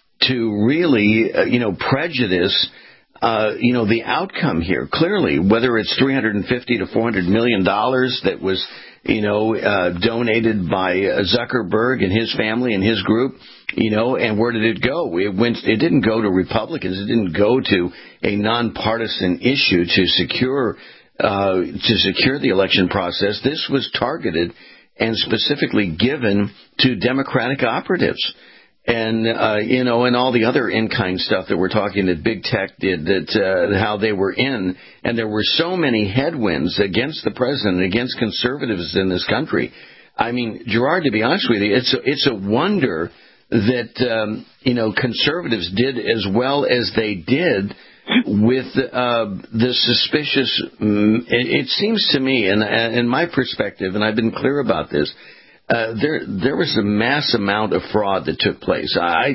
to really, uh, you know, prejudice, uh, you know, the outcome here. Clearly, whether it's three hundred fifty to four hundred million dollars that was, you know, uh, donated by uh, Zuckerberg and his family and his group, you know, and where did it go? It went. It didn't go to Republicans. It didn't go to a nonpartisan issue to secure uh, to secure the election process. This was targeted and specifically given to Democratic operatives. And, uh, you know, and all the other in-kind stuff that we're talking that big tech did, that uh, how they were in. And there were so many headwinds against the president, against conservatives in this country. I mean, Gerard, to be honest with you, it's a, it's a wonder that, um, you know, conservatives did as well as they did with uh, the suspicious, um, it, it seems to me, and in my perspective, and I've been clear about this, uh, there there was a mass amount of fraud that took place. I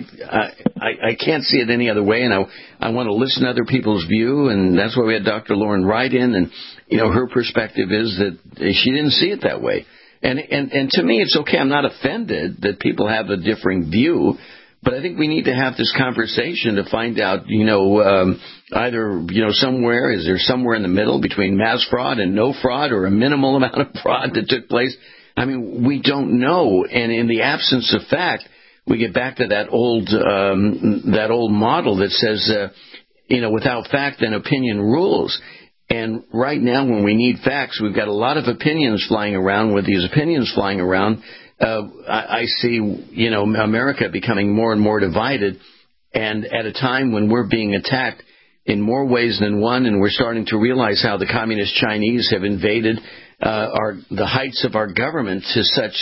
I, I can't see it any other way, and I, I want to listen to other people's view, and that's why we had Doctor Lauren Wright in, and, you know, her perspective is that she didn't see it that way. And, and, and to me, it's okay. I'm not offended that people have a differing view. But I think we need to have this conversation to find out, you know, um, either, you know, somewhere, is there somewhere in the middle between mass fraud and no fraud, or a minimal amount of fraud that took place? I mean, we don't know. And in the absence of fact, we get back to that old um, that old model that says, uh, you know, without fact, then opinion rules. And right now, when we need facts, we've got a lot of opinions flying around. With these opinions flying around, Uh, I, I see, you know, America becoming more and more divided, and at a time when we're being attacked in more ways than one, and we're starting to realize how the communist Chinese have invaded uh, our the heights of our government to such,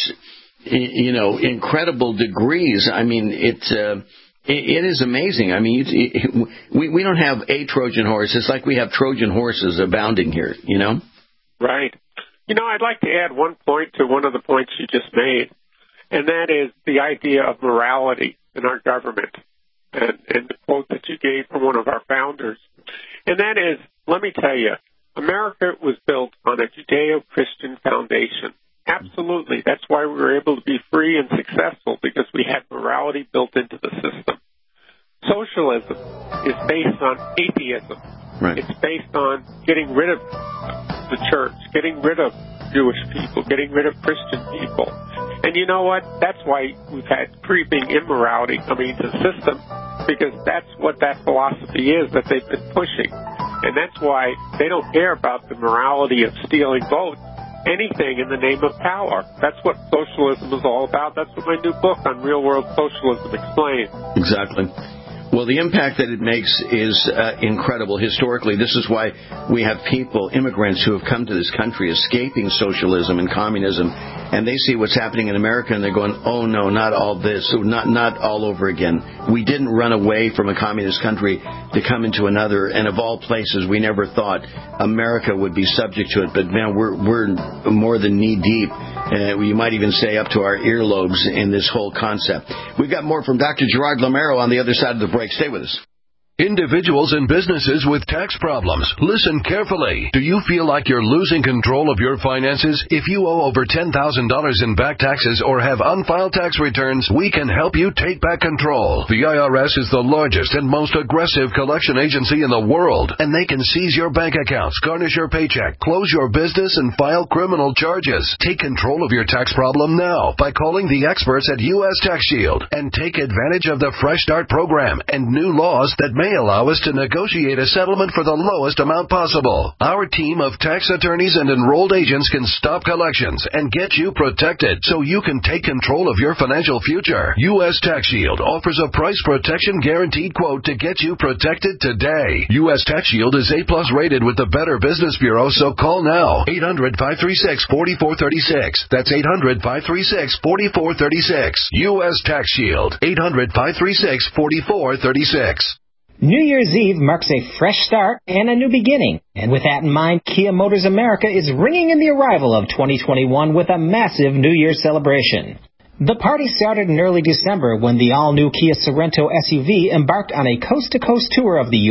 you know, incredible degrees. I mean, it uh, it, it is amazing. I mean, it, it, we we don't have a Trojan horse. It's like we have Trojan horses abounding here, you know? Right. You know, I'd like to add one point to one of the points you just made, and that is the idea of morality in our government, and, and the quote that you gave from one of our founders. And that is, let me tell you, America was built on a Judeo-Christian foundation. Absolutely. That's why we were able to be free and successful, because we had morality built into the system. Socialism is based on atheism. Right. It's based on getting rid of the church, getting rid of Jewish people, getting rid of Christian people. And you know what? That's why we've had creeping immorality coming into the system, because that's what that philosophy is that they've been pushing. And that's why they don't care about the morality of stealing votes, anything in the name of power. That's what socialism is all about. That's what my new book on real-world socialism explains. Exactly. Well, the impact that it makes is uh, incredible. Historically, this is why we have people, immigrants, who have come to this country escaping socialism and communism, and they see what's happening in America, and they're going, oh, no, not all this, not not all over again. We didn't run away from a communist country to come into another, and of all places, we never thought America would be subject to it. But, man, we're, we're more than knee-deep, uh, you might even say up to our earlobes in this whole concept. We've got more from Doctor Gerard Lameiro on the other side of the break. Stay with us. Individuals and businesses with tax problems, listen carefully. Do you feel like you're losing control of your finances? If you owe over ten thousand dollars in back taxes or have unfiled tax returns, we can help you take back control. The I R S is the largest and most aggressive collection agency in the world, and they can seize your bank accounts, garnish your paycheck, close your business, and file criminal charges. Take control of your tax problem now by calling the experts at U S Tax Shield and take advantage of the Fresh Start program and new laws that may allow us to negotiate a settlement for the lowest amount possible. Our team of tax attorneys and enrolled agents can stop collections and get you protected so you can take control of your financial future. U S Tax Shield offers a price protection guaranteed quote to get you protected today. U S Tax Shield is A plus rated with the Better Business Bureau, so call now. eight hundred, five three six, four four three six. That's eight hundred, five three six, four four three six. U S Tax Shield. eight hundred, five three six, four four three six. New Year's Eve marks a fresh start and a new beginning. And with that in mind, Kia Motors America is ringing in the arrival of twenty twenty-one with a massive New Year's celebration. The party started in early December when the all-new Kia Sorento S U V embarked on a coast-to-coast tour of the U S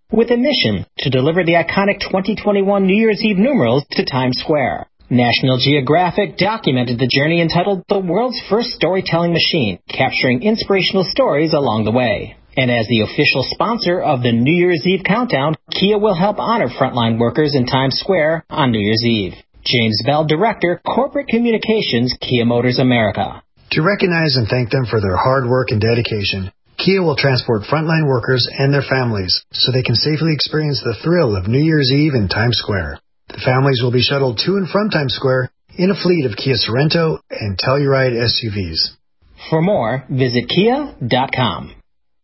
with a mission to deliver the iconic twenty twenty-one New Year's Eve numerals to Times Square. National Geographic documented the journey entitled The World's First Storytelling Machine, capturing inspirational stories along the way. And as the official sponsor of the New Year's Eve countdown, Kia will help honor frontline workers in Times Square on New Year's Eve. James Bell, Director, Corporate Communications, Kia Motors America. To recognize and thank them for their hard work and dedication, Kia will transport frontline workers and their families so they can safely experience the thrill of New Year's Eve in Times Square. The families will be shuttled to and from Times Square in a fleet of Kia Sorento and Telluride S U Vs. For more, visit kia dot com.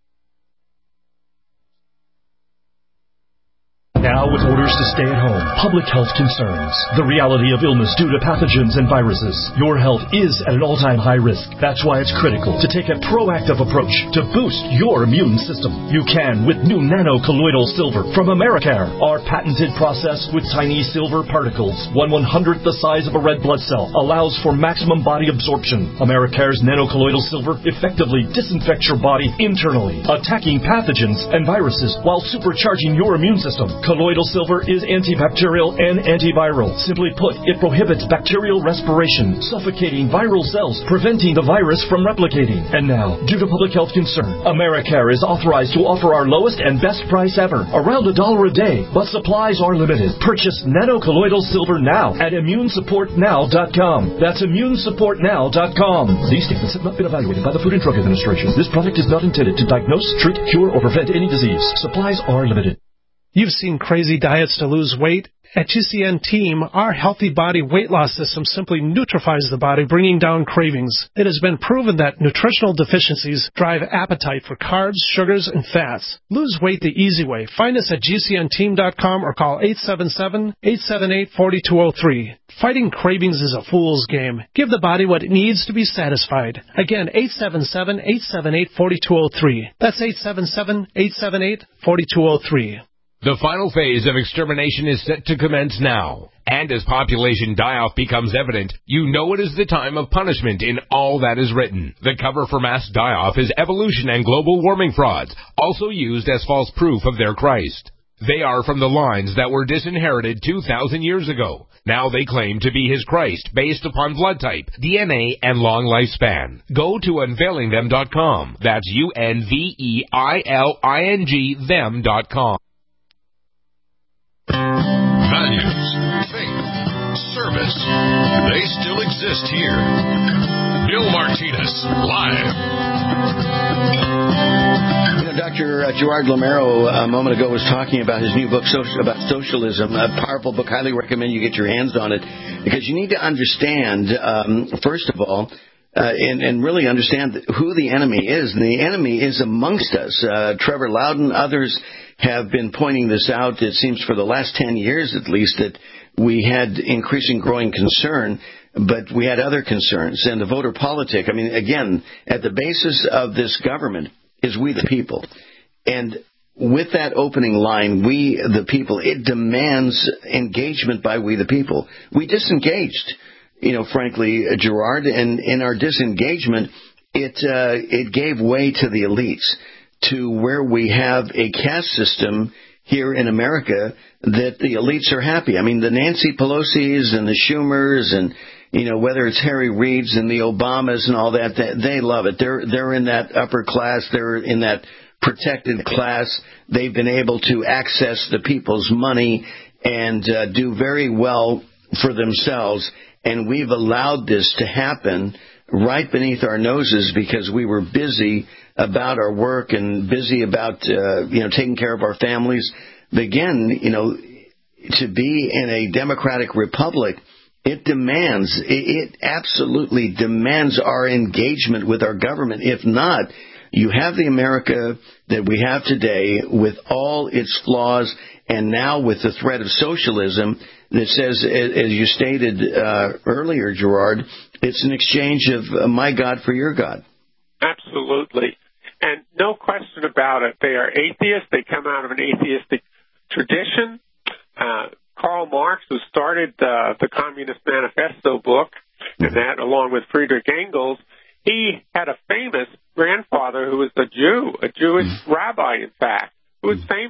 Now with orders to stay at home, public health concerns, the reality of illness due to pathogens and viruses, your health is at an all-time high risk. That's why it's critical to take a proactive approach to boost your immune system. You can with new nano-colloidal silver from Americare. Our patented process with tiny silver particles, one one-hundredth the size of a red blood cell, allows for maximum body absorption. Americare's nano-colloidal silver effectively disinfects your body internally, attacking pathogens and viruses while supercharging your immune system. Colloidal silver is antibacterial and antiviral. Simply put, it prohibits bacterial respiration, suffocating viral cells, preventing the virus from replicating. And now, due to public health concern, Americare is authorized to offer our lowest and best price ever, around a dollar a day, but supplies are limited. Purchase nano-colloidal silver now at immune support now dot com. That's immune support now dot com. These statements have not been evaluated by the Food and Drug Administration. This product is not intended to diagnose, treat, cure, or prevent any disease. Supplies are limited. You've seen crazy diets to lose weight. At G C N Team, our Healthy Body weight loss system simply neutralizes the body, bringing down cravings. It has been proven that nutritional deficiencies drive appetite for carbs, sugars, and fats. Lose weight the easy way. Find us at G C N team dot com or call eight seven seven, eight seven eight, four two zero three. Fighting cravings is a fool's game. Give the body what it needs to be satisfied. Again, eight seven seven, eight seven eight, four two zero three. That's eight seven seven, eight seven eight, four two zero three. The final phase of extermination is set to commence now. And as population die-off becomes evident, you know it is the time of punishment in all that is written. The cover for mass die-off is evolution and global warming frauds, also used as false proof of their Christ. They are from the lines that were disinherited two thousand years ago. Now they claim to be his Christ based upon blood type, D N A, and long lifespan. Go to unveiling them dot com. That's U N V E I L I N G them dot com. Values, faith, service, they still exist here. Bill Martinez, live. You know, Doctor Gerard Lameiro a moment ago was talking about his new book about socialism, a powerful book. Highly recommend you get your hands on it, because you need to understand, um, first of all, Uh, and, and really understand who the enemy is. And the enemy is amongst us. Uh, Trevor Loudon, others have been pointing this out, it seems for the last ten years at least, that we had increasing growing concern, but we had other concerns. And the voter politic, I mean, again, at the basis of this government is we the people. And with that opening line, we the people, it demands engagement by we the people. We disengaged. You know, frankly, uh, Gerard, and in our disengagement, it uh, it gave way to the elites, to where we have a caste system here in America that the elites are happy. I mean, the Nancy Pelosi's and the Schumers and, you know, whether it's Harry Reid's and the Obamas and all that, they love it. They're they're in that upper class. They're in that protected class. They've been able to access the people's money and uh, do very well for themselves. And we've allowed this to happen right beneath our noses because we were busy about our work and busy about, uh, you know, taking care of our families. But again, you know, to be in a democratic republic, it demands, it, it absolutely demands our engagement with our government. If not, you have the America that we have today with all its flaws, and now with the threat of socialism that says, as you stated uh, earlier, Gerard, it's an exchange of uh, my God for your God. Absolutely. And no question about it. They are atheists. They come out of an atheistic tradition. Uh, Karl Marx, who started uh, the Communist Manifesto book, and that along with Friedrich Engels, he had a famous grandfather who was a Jew, a Jewish rabbi, in fact, who was famous.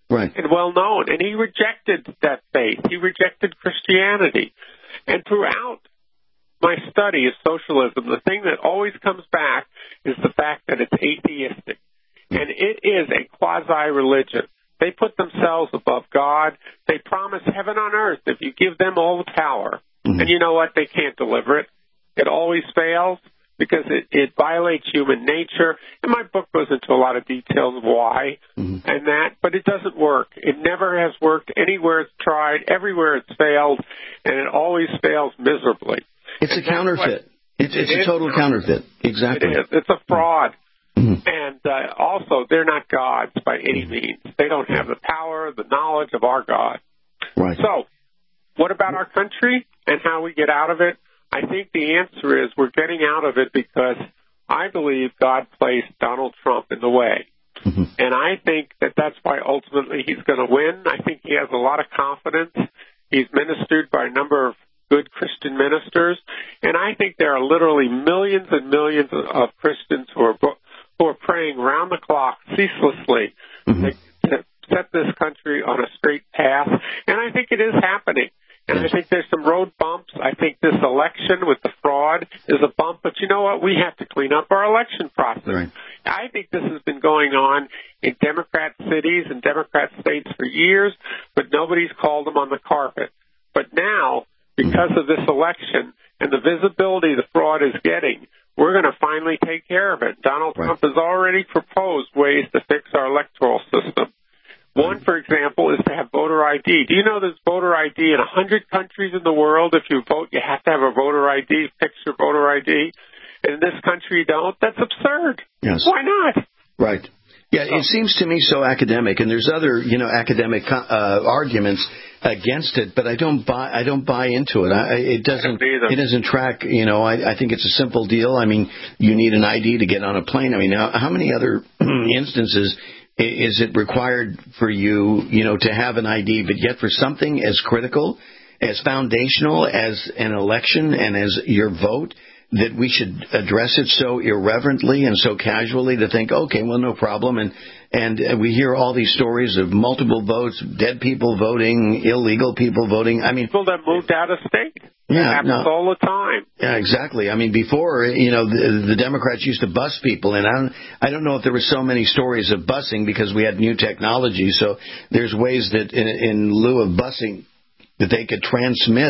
right. and well known. And he rejected that faith. He rejected Christianity. And throughout my study of socialism, the thing that always comes back is the fact that it's atheistic. And it is a quasi-religion. They put themselves above God. They promise heaven on earth if you give them all the power. Mm-hmm. And you know what? They can't deliver it. It always fails because it, it violates human nature. And my book goes into a lot of details of why mm-hmm. and that, but it doesn't work. It never has worked anywhere it's tried. Everywhere it's failed, and it always fails miserably. It's and a counterfeit. What, it's it's it a total is, counterfeit. Exactly. It is. It's a fraud. Mm-hmm. And uh, also, they're not gods by any means. They don't have the power, the knowledge of our God. Right. So, what about our country and how we get out of it? I think the answer is we're getting out of it because I believe God placed Donald Trump in the way. Mm-hmm. And I think that that's why ultimately he's going to win. I think he has a lot of confidence. He's ministered by a number of good Christian ministers. And I think there are literally millions and millions of Christians who are who are praying round the clock ceaselessly mm-hmm. to, to set this country on a straight path. And I think it is happening. And I think there's some road bumps. I think this election with the fraud is a bump. But you know what? We have to clean up our election process. Right. I think this has been going on in Democrat cities and Democrat states for years, but nobody's called them on the carpet. But now, because of this election and the visibility the fraud is getting, we're going to finally take care of it. Donald right. Trump has already proposed ways to fix our electoral system. One, for example, is to have voter I D. Do you know there's voter I D in one hundred countries in the world? If you vote, you have to have a voter I D, picture voter I D. And in this country, you don't. That's absurd. Yes. Why not? Right. Yeah, it seems to me so academic, and there's other, you know, academic uh, arguments against it, but I don't buy. I don't buy into it. I, it doesn't. It doesn't track. You know, I, I think it's a simple deal. I mean, you need an I D to get on a plane. I mean, how, how many other instances is it required for you, you know, to have an I D, but yet for something as critical, as foundational as an election and as your vote, that we should address it so irreverently and so casually to think, okay, well, no problem. And and we hear all these stories of multiple votes, dead people voting, illegal people voting. I mean, people that moved out of state. Yeah, it happens no, all the time. Yeah, exactly. I mean, before, you know, the, the Democrats used to bus people, and I don't, I don't know if there were so many stories of busing because we had new technology. So there's ways that in, in lieu of busing, that they could transmit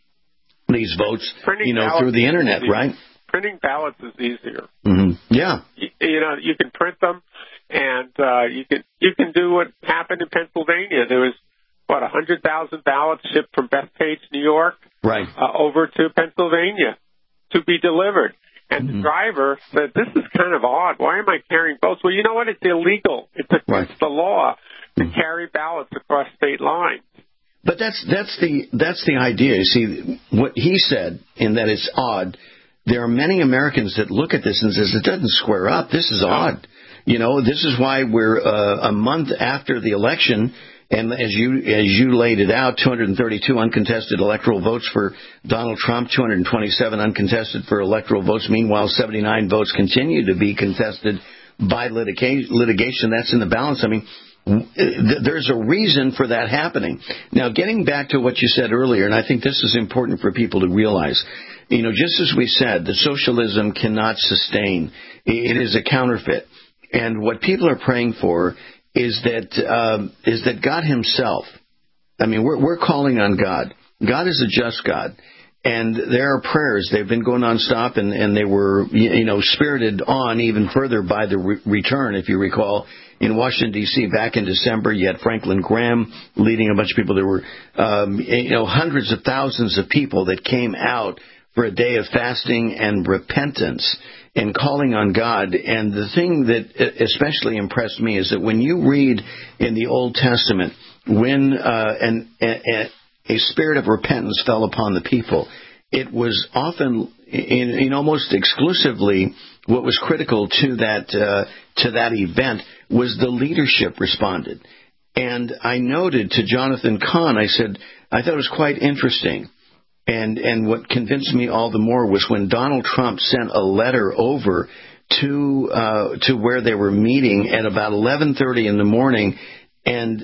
these votes, Printing you know, through the internet, right? Printing ballots is easier. Mm-hmm. Yeah. You, you know, you can print them, and uh, you can you can do what happened in Pennsylvania. There was, what, one hundred thousand ballots shipped from Bethpage, New York, right, uh, over to Pennsylvania to be delivered. And mm-hmm. the driver said, this is kind of odd. Why am I carrying votes? Well, you know what? It's illegal. It's against right. the law to mm-hmm. carry ballots across state lines. But that's that's the that's the idea. You see, what he said in that it's odd. There are many Americans that look at this and says it doesn't square up. This is odd. You know, this is why we're uh, a month after the election, and as you as you laid it out, two hundred thirty-two uncontested electoral votes for Donald Trump, two hundred twenty-seven uncontested for electoral votes. Meanwhile, seventy-nine votes continue to be contested by litigation. Litigation that's in the balance. I mean, there's a reason for that happening. Now, getting back to what you said earlier, and I think this is important for people to realize, you know, just as we said, the socialism cannot sustain. It is a counterfeit. And what people are praying for is that um, is that God himself, I mean, we're, we're calling on God. God is a just God. And there are prayers. They've been going nonstop, and, and they were, you know, spirited on even further by the re- return, if you recall. In Washington, D C, back in December, you had Franklin Graham leading a bunch of people. There were, um, you know, hundreds of thousands of people that came out for a day of fasting and repentance and calling on God. And the thing that especially impressed me is that when you read in the Old Testament, when uh, an, a, a spirit of repentance fell upon the people, it was often, in, in almost exclusively, what was critical to that uh, to that event was the leadership responded. And I noted to Jonathan Cahn, I said, I thought it was quite interesting. And and what convinced me all the more was when Donald Trump sent a letter over to uh, to where they were meeting at about eleven thirty in the morning, and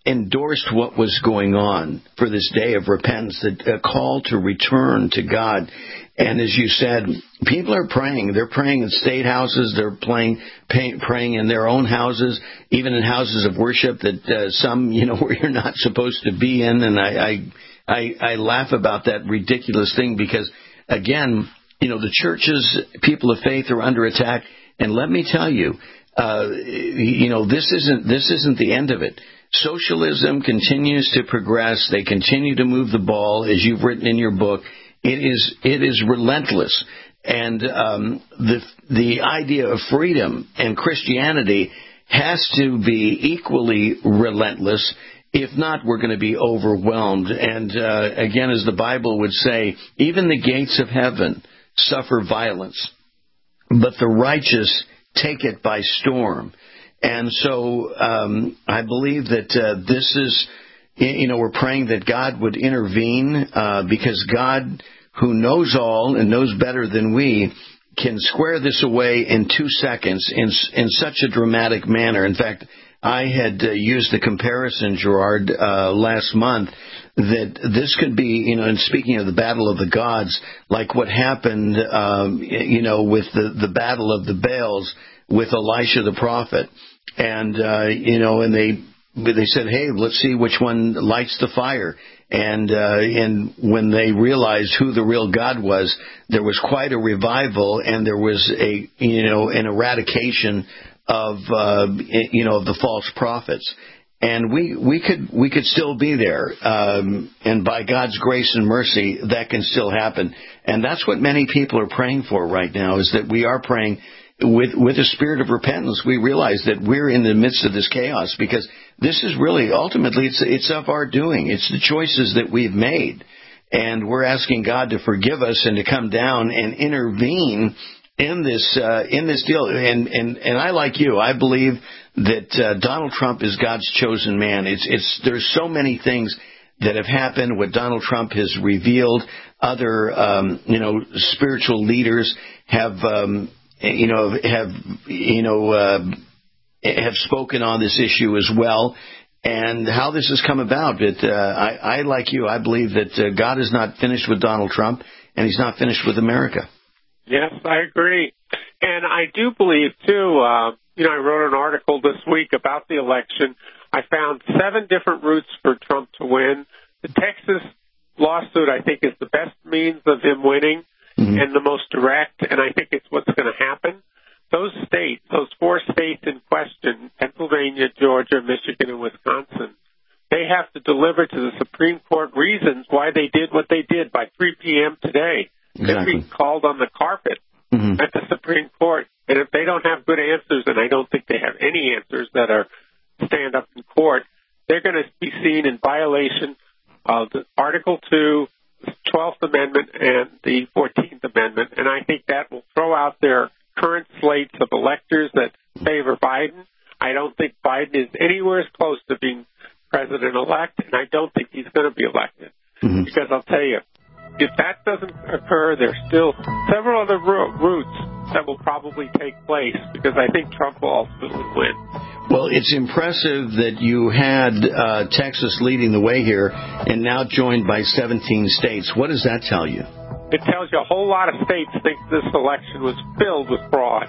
endorsed what was going on for this day of repentance, a call to return to God. And as you said, people are praying. They're praying in state houses. They're praying, praying in their own houses, even in houses of worship that uh, some, you know, where you're not supposed to be in. And I, I, I, I laugh about that ridiculous thing because, again, you know, the churches, people of faith are under attack. And let me tell you, uh, you know, this isn't this isn't the end of it. Socialism continues to progress. They continue to move the ball, as you've written in your book. It is it is relentless, and um, the the idea of freedom and Christianity has to be equally relentless. If not, we're going to be overwhelmed. And uh, again, as the Bible would say, even the gates of heaven suffer violence, but the righteous take it by storm. And so um, I believe that uh, this is, you know, we're praying that God would intervene uh, because God, who knows all and knows better than we, can square this away in two seconds in in such a dramatic manner. In fact, I had uh, used the comparison, Gerard, uh, last month, that this could be, you know, and speaking of the battle of the gods, like what happened, um, you know, with the, the battle of the Baals with Elisha the prophet. And, uh, you know, and they they said, hey, let's see which one lights the fire. And uh, and when they realized who the real God was, there was quite a revival, and there was a, you know, an eradication of, uh, you know, of the false prophets. And we, we could we could still be there. Um, and by God's grace and mercy, that can still happen. And that's what many people are praying for right now, is that we are praying with with a spirit of repentance. We realize that we're in the midst of this chaos because this is really, ultimately, it's it's of our doing. It's the choices that we've made. And we're asking God to forgive us and to come down and intervene in this uh, in this deal. And, and and I, like you, I believe that uh, Donald Trump is God's chosen man. It's it's there's so many things that have happened, what Donald Trump has revealed. Other um, you know spiritual leaders have um, you know have you know uh, have spoken on this issue as well, and how this has come about. But uh, I, I, like you, I believe that uh, God is not finished with Donald Trump, and He's not finished with America. Yes, I agree. And I do believe, too, uh, you know, I wrote an article this week about the election. I found seven different routes for Trump to win. The Texas lawsuit, I think, is the best means of him winning mm-hmm. and the most direct, and I think it's what's going to happen. Those states, those four states in question, Pennsylvania, Georgia, Michigan, and Wisconsin, they have to deliver to the Supreme Court reasons why they did what they did by three p.m. today. They're being called on the carpet mm-hmm. at the Supreme Court. And if they don't have good answers, and I don't think they have any answers that are stand up in court, they're going to be seen in violation of the Article two, the twelfth Amendment, and the fourteenth Amendment. And I think that will throw out their current slates of electors that favor Biden. I don't think Biden is anywhere as close to being president-elect, and I don't think he's going to be elected. Mm-hmm. Because I'll tell you, if that doesn't occur, there's still several other routes that will probably take place, because I think Trump will ultimately win. Well, it's impressive that you had uh, Texas leading the way here and now joined by seventeen states. What does that tell you? It tells you a whole lot of states think this election was filled with fraud.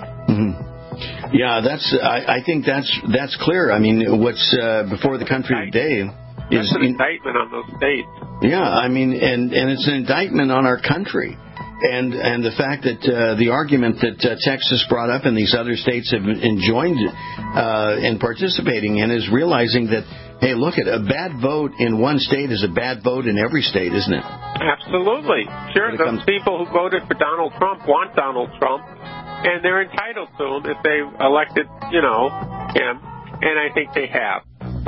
Mm-hmm. Yeah, that's. I, I think that's that's clear. I mean, what's uh, before the country today is That's an indictment on those states. Yeah, I mean, and, and it's an indictment on our country. And and the fact that uh, the argument that uh, Texas brought up and these other states have joined uh, in participating in is realizing that, hey, look, at a bad vote in one state is a bad vote in every state, isn't it? Absolutely. Sure, those comes- people who voted for Donald Trump want Donald Trump, and they're entitled to him if they elected, you know, him, and I think they have.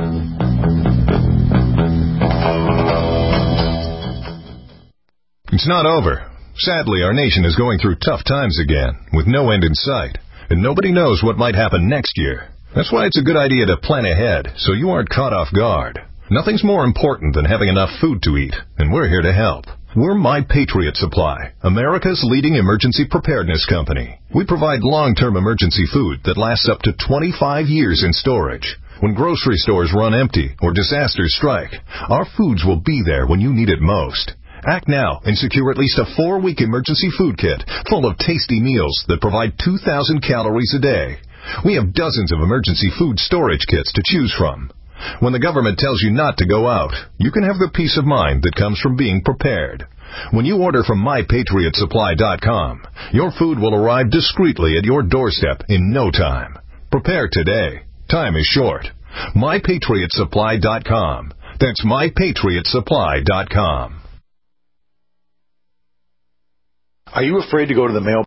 It's not over. Sadly, our nation is going through tough times again, with no end in sight, and nobody knows what might happen next year. That's why it's a good idea to plan ahead, so you aren't caught off guard. Nothing's more important than having enough food to eat, and we're here to help. We're My Patriot Supply, America's leading emergency preparedness company. We provide long-term emergency food that lasts up to twenty-five years in storage. When grocery stores run empty or disasters strike, our foods will be there when you need it most. Act now and secure at least a four-week emergency food kit full of tasty meals that provide two thousand calories a day. We have dozens of emergency food storage kits to choose from. When the government tells you not to go out, you can have the peace of mind that comes from being prepared. When you order from my patriot supply dot com, your food will arrive discreetly at your doorstep in no time. Prepare today. Time is short. my patriot supply dot com. That's my patriot supply dot com. Are you afraid to go to the mail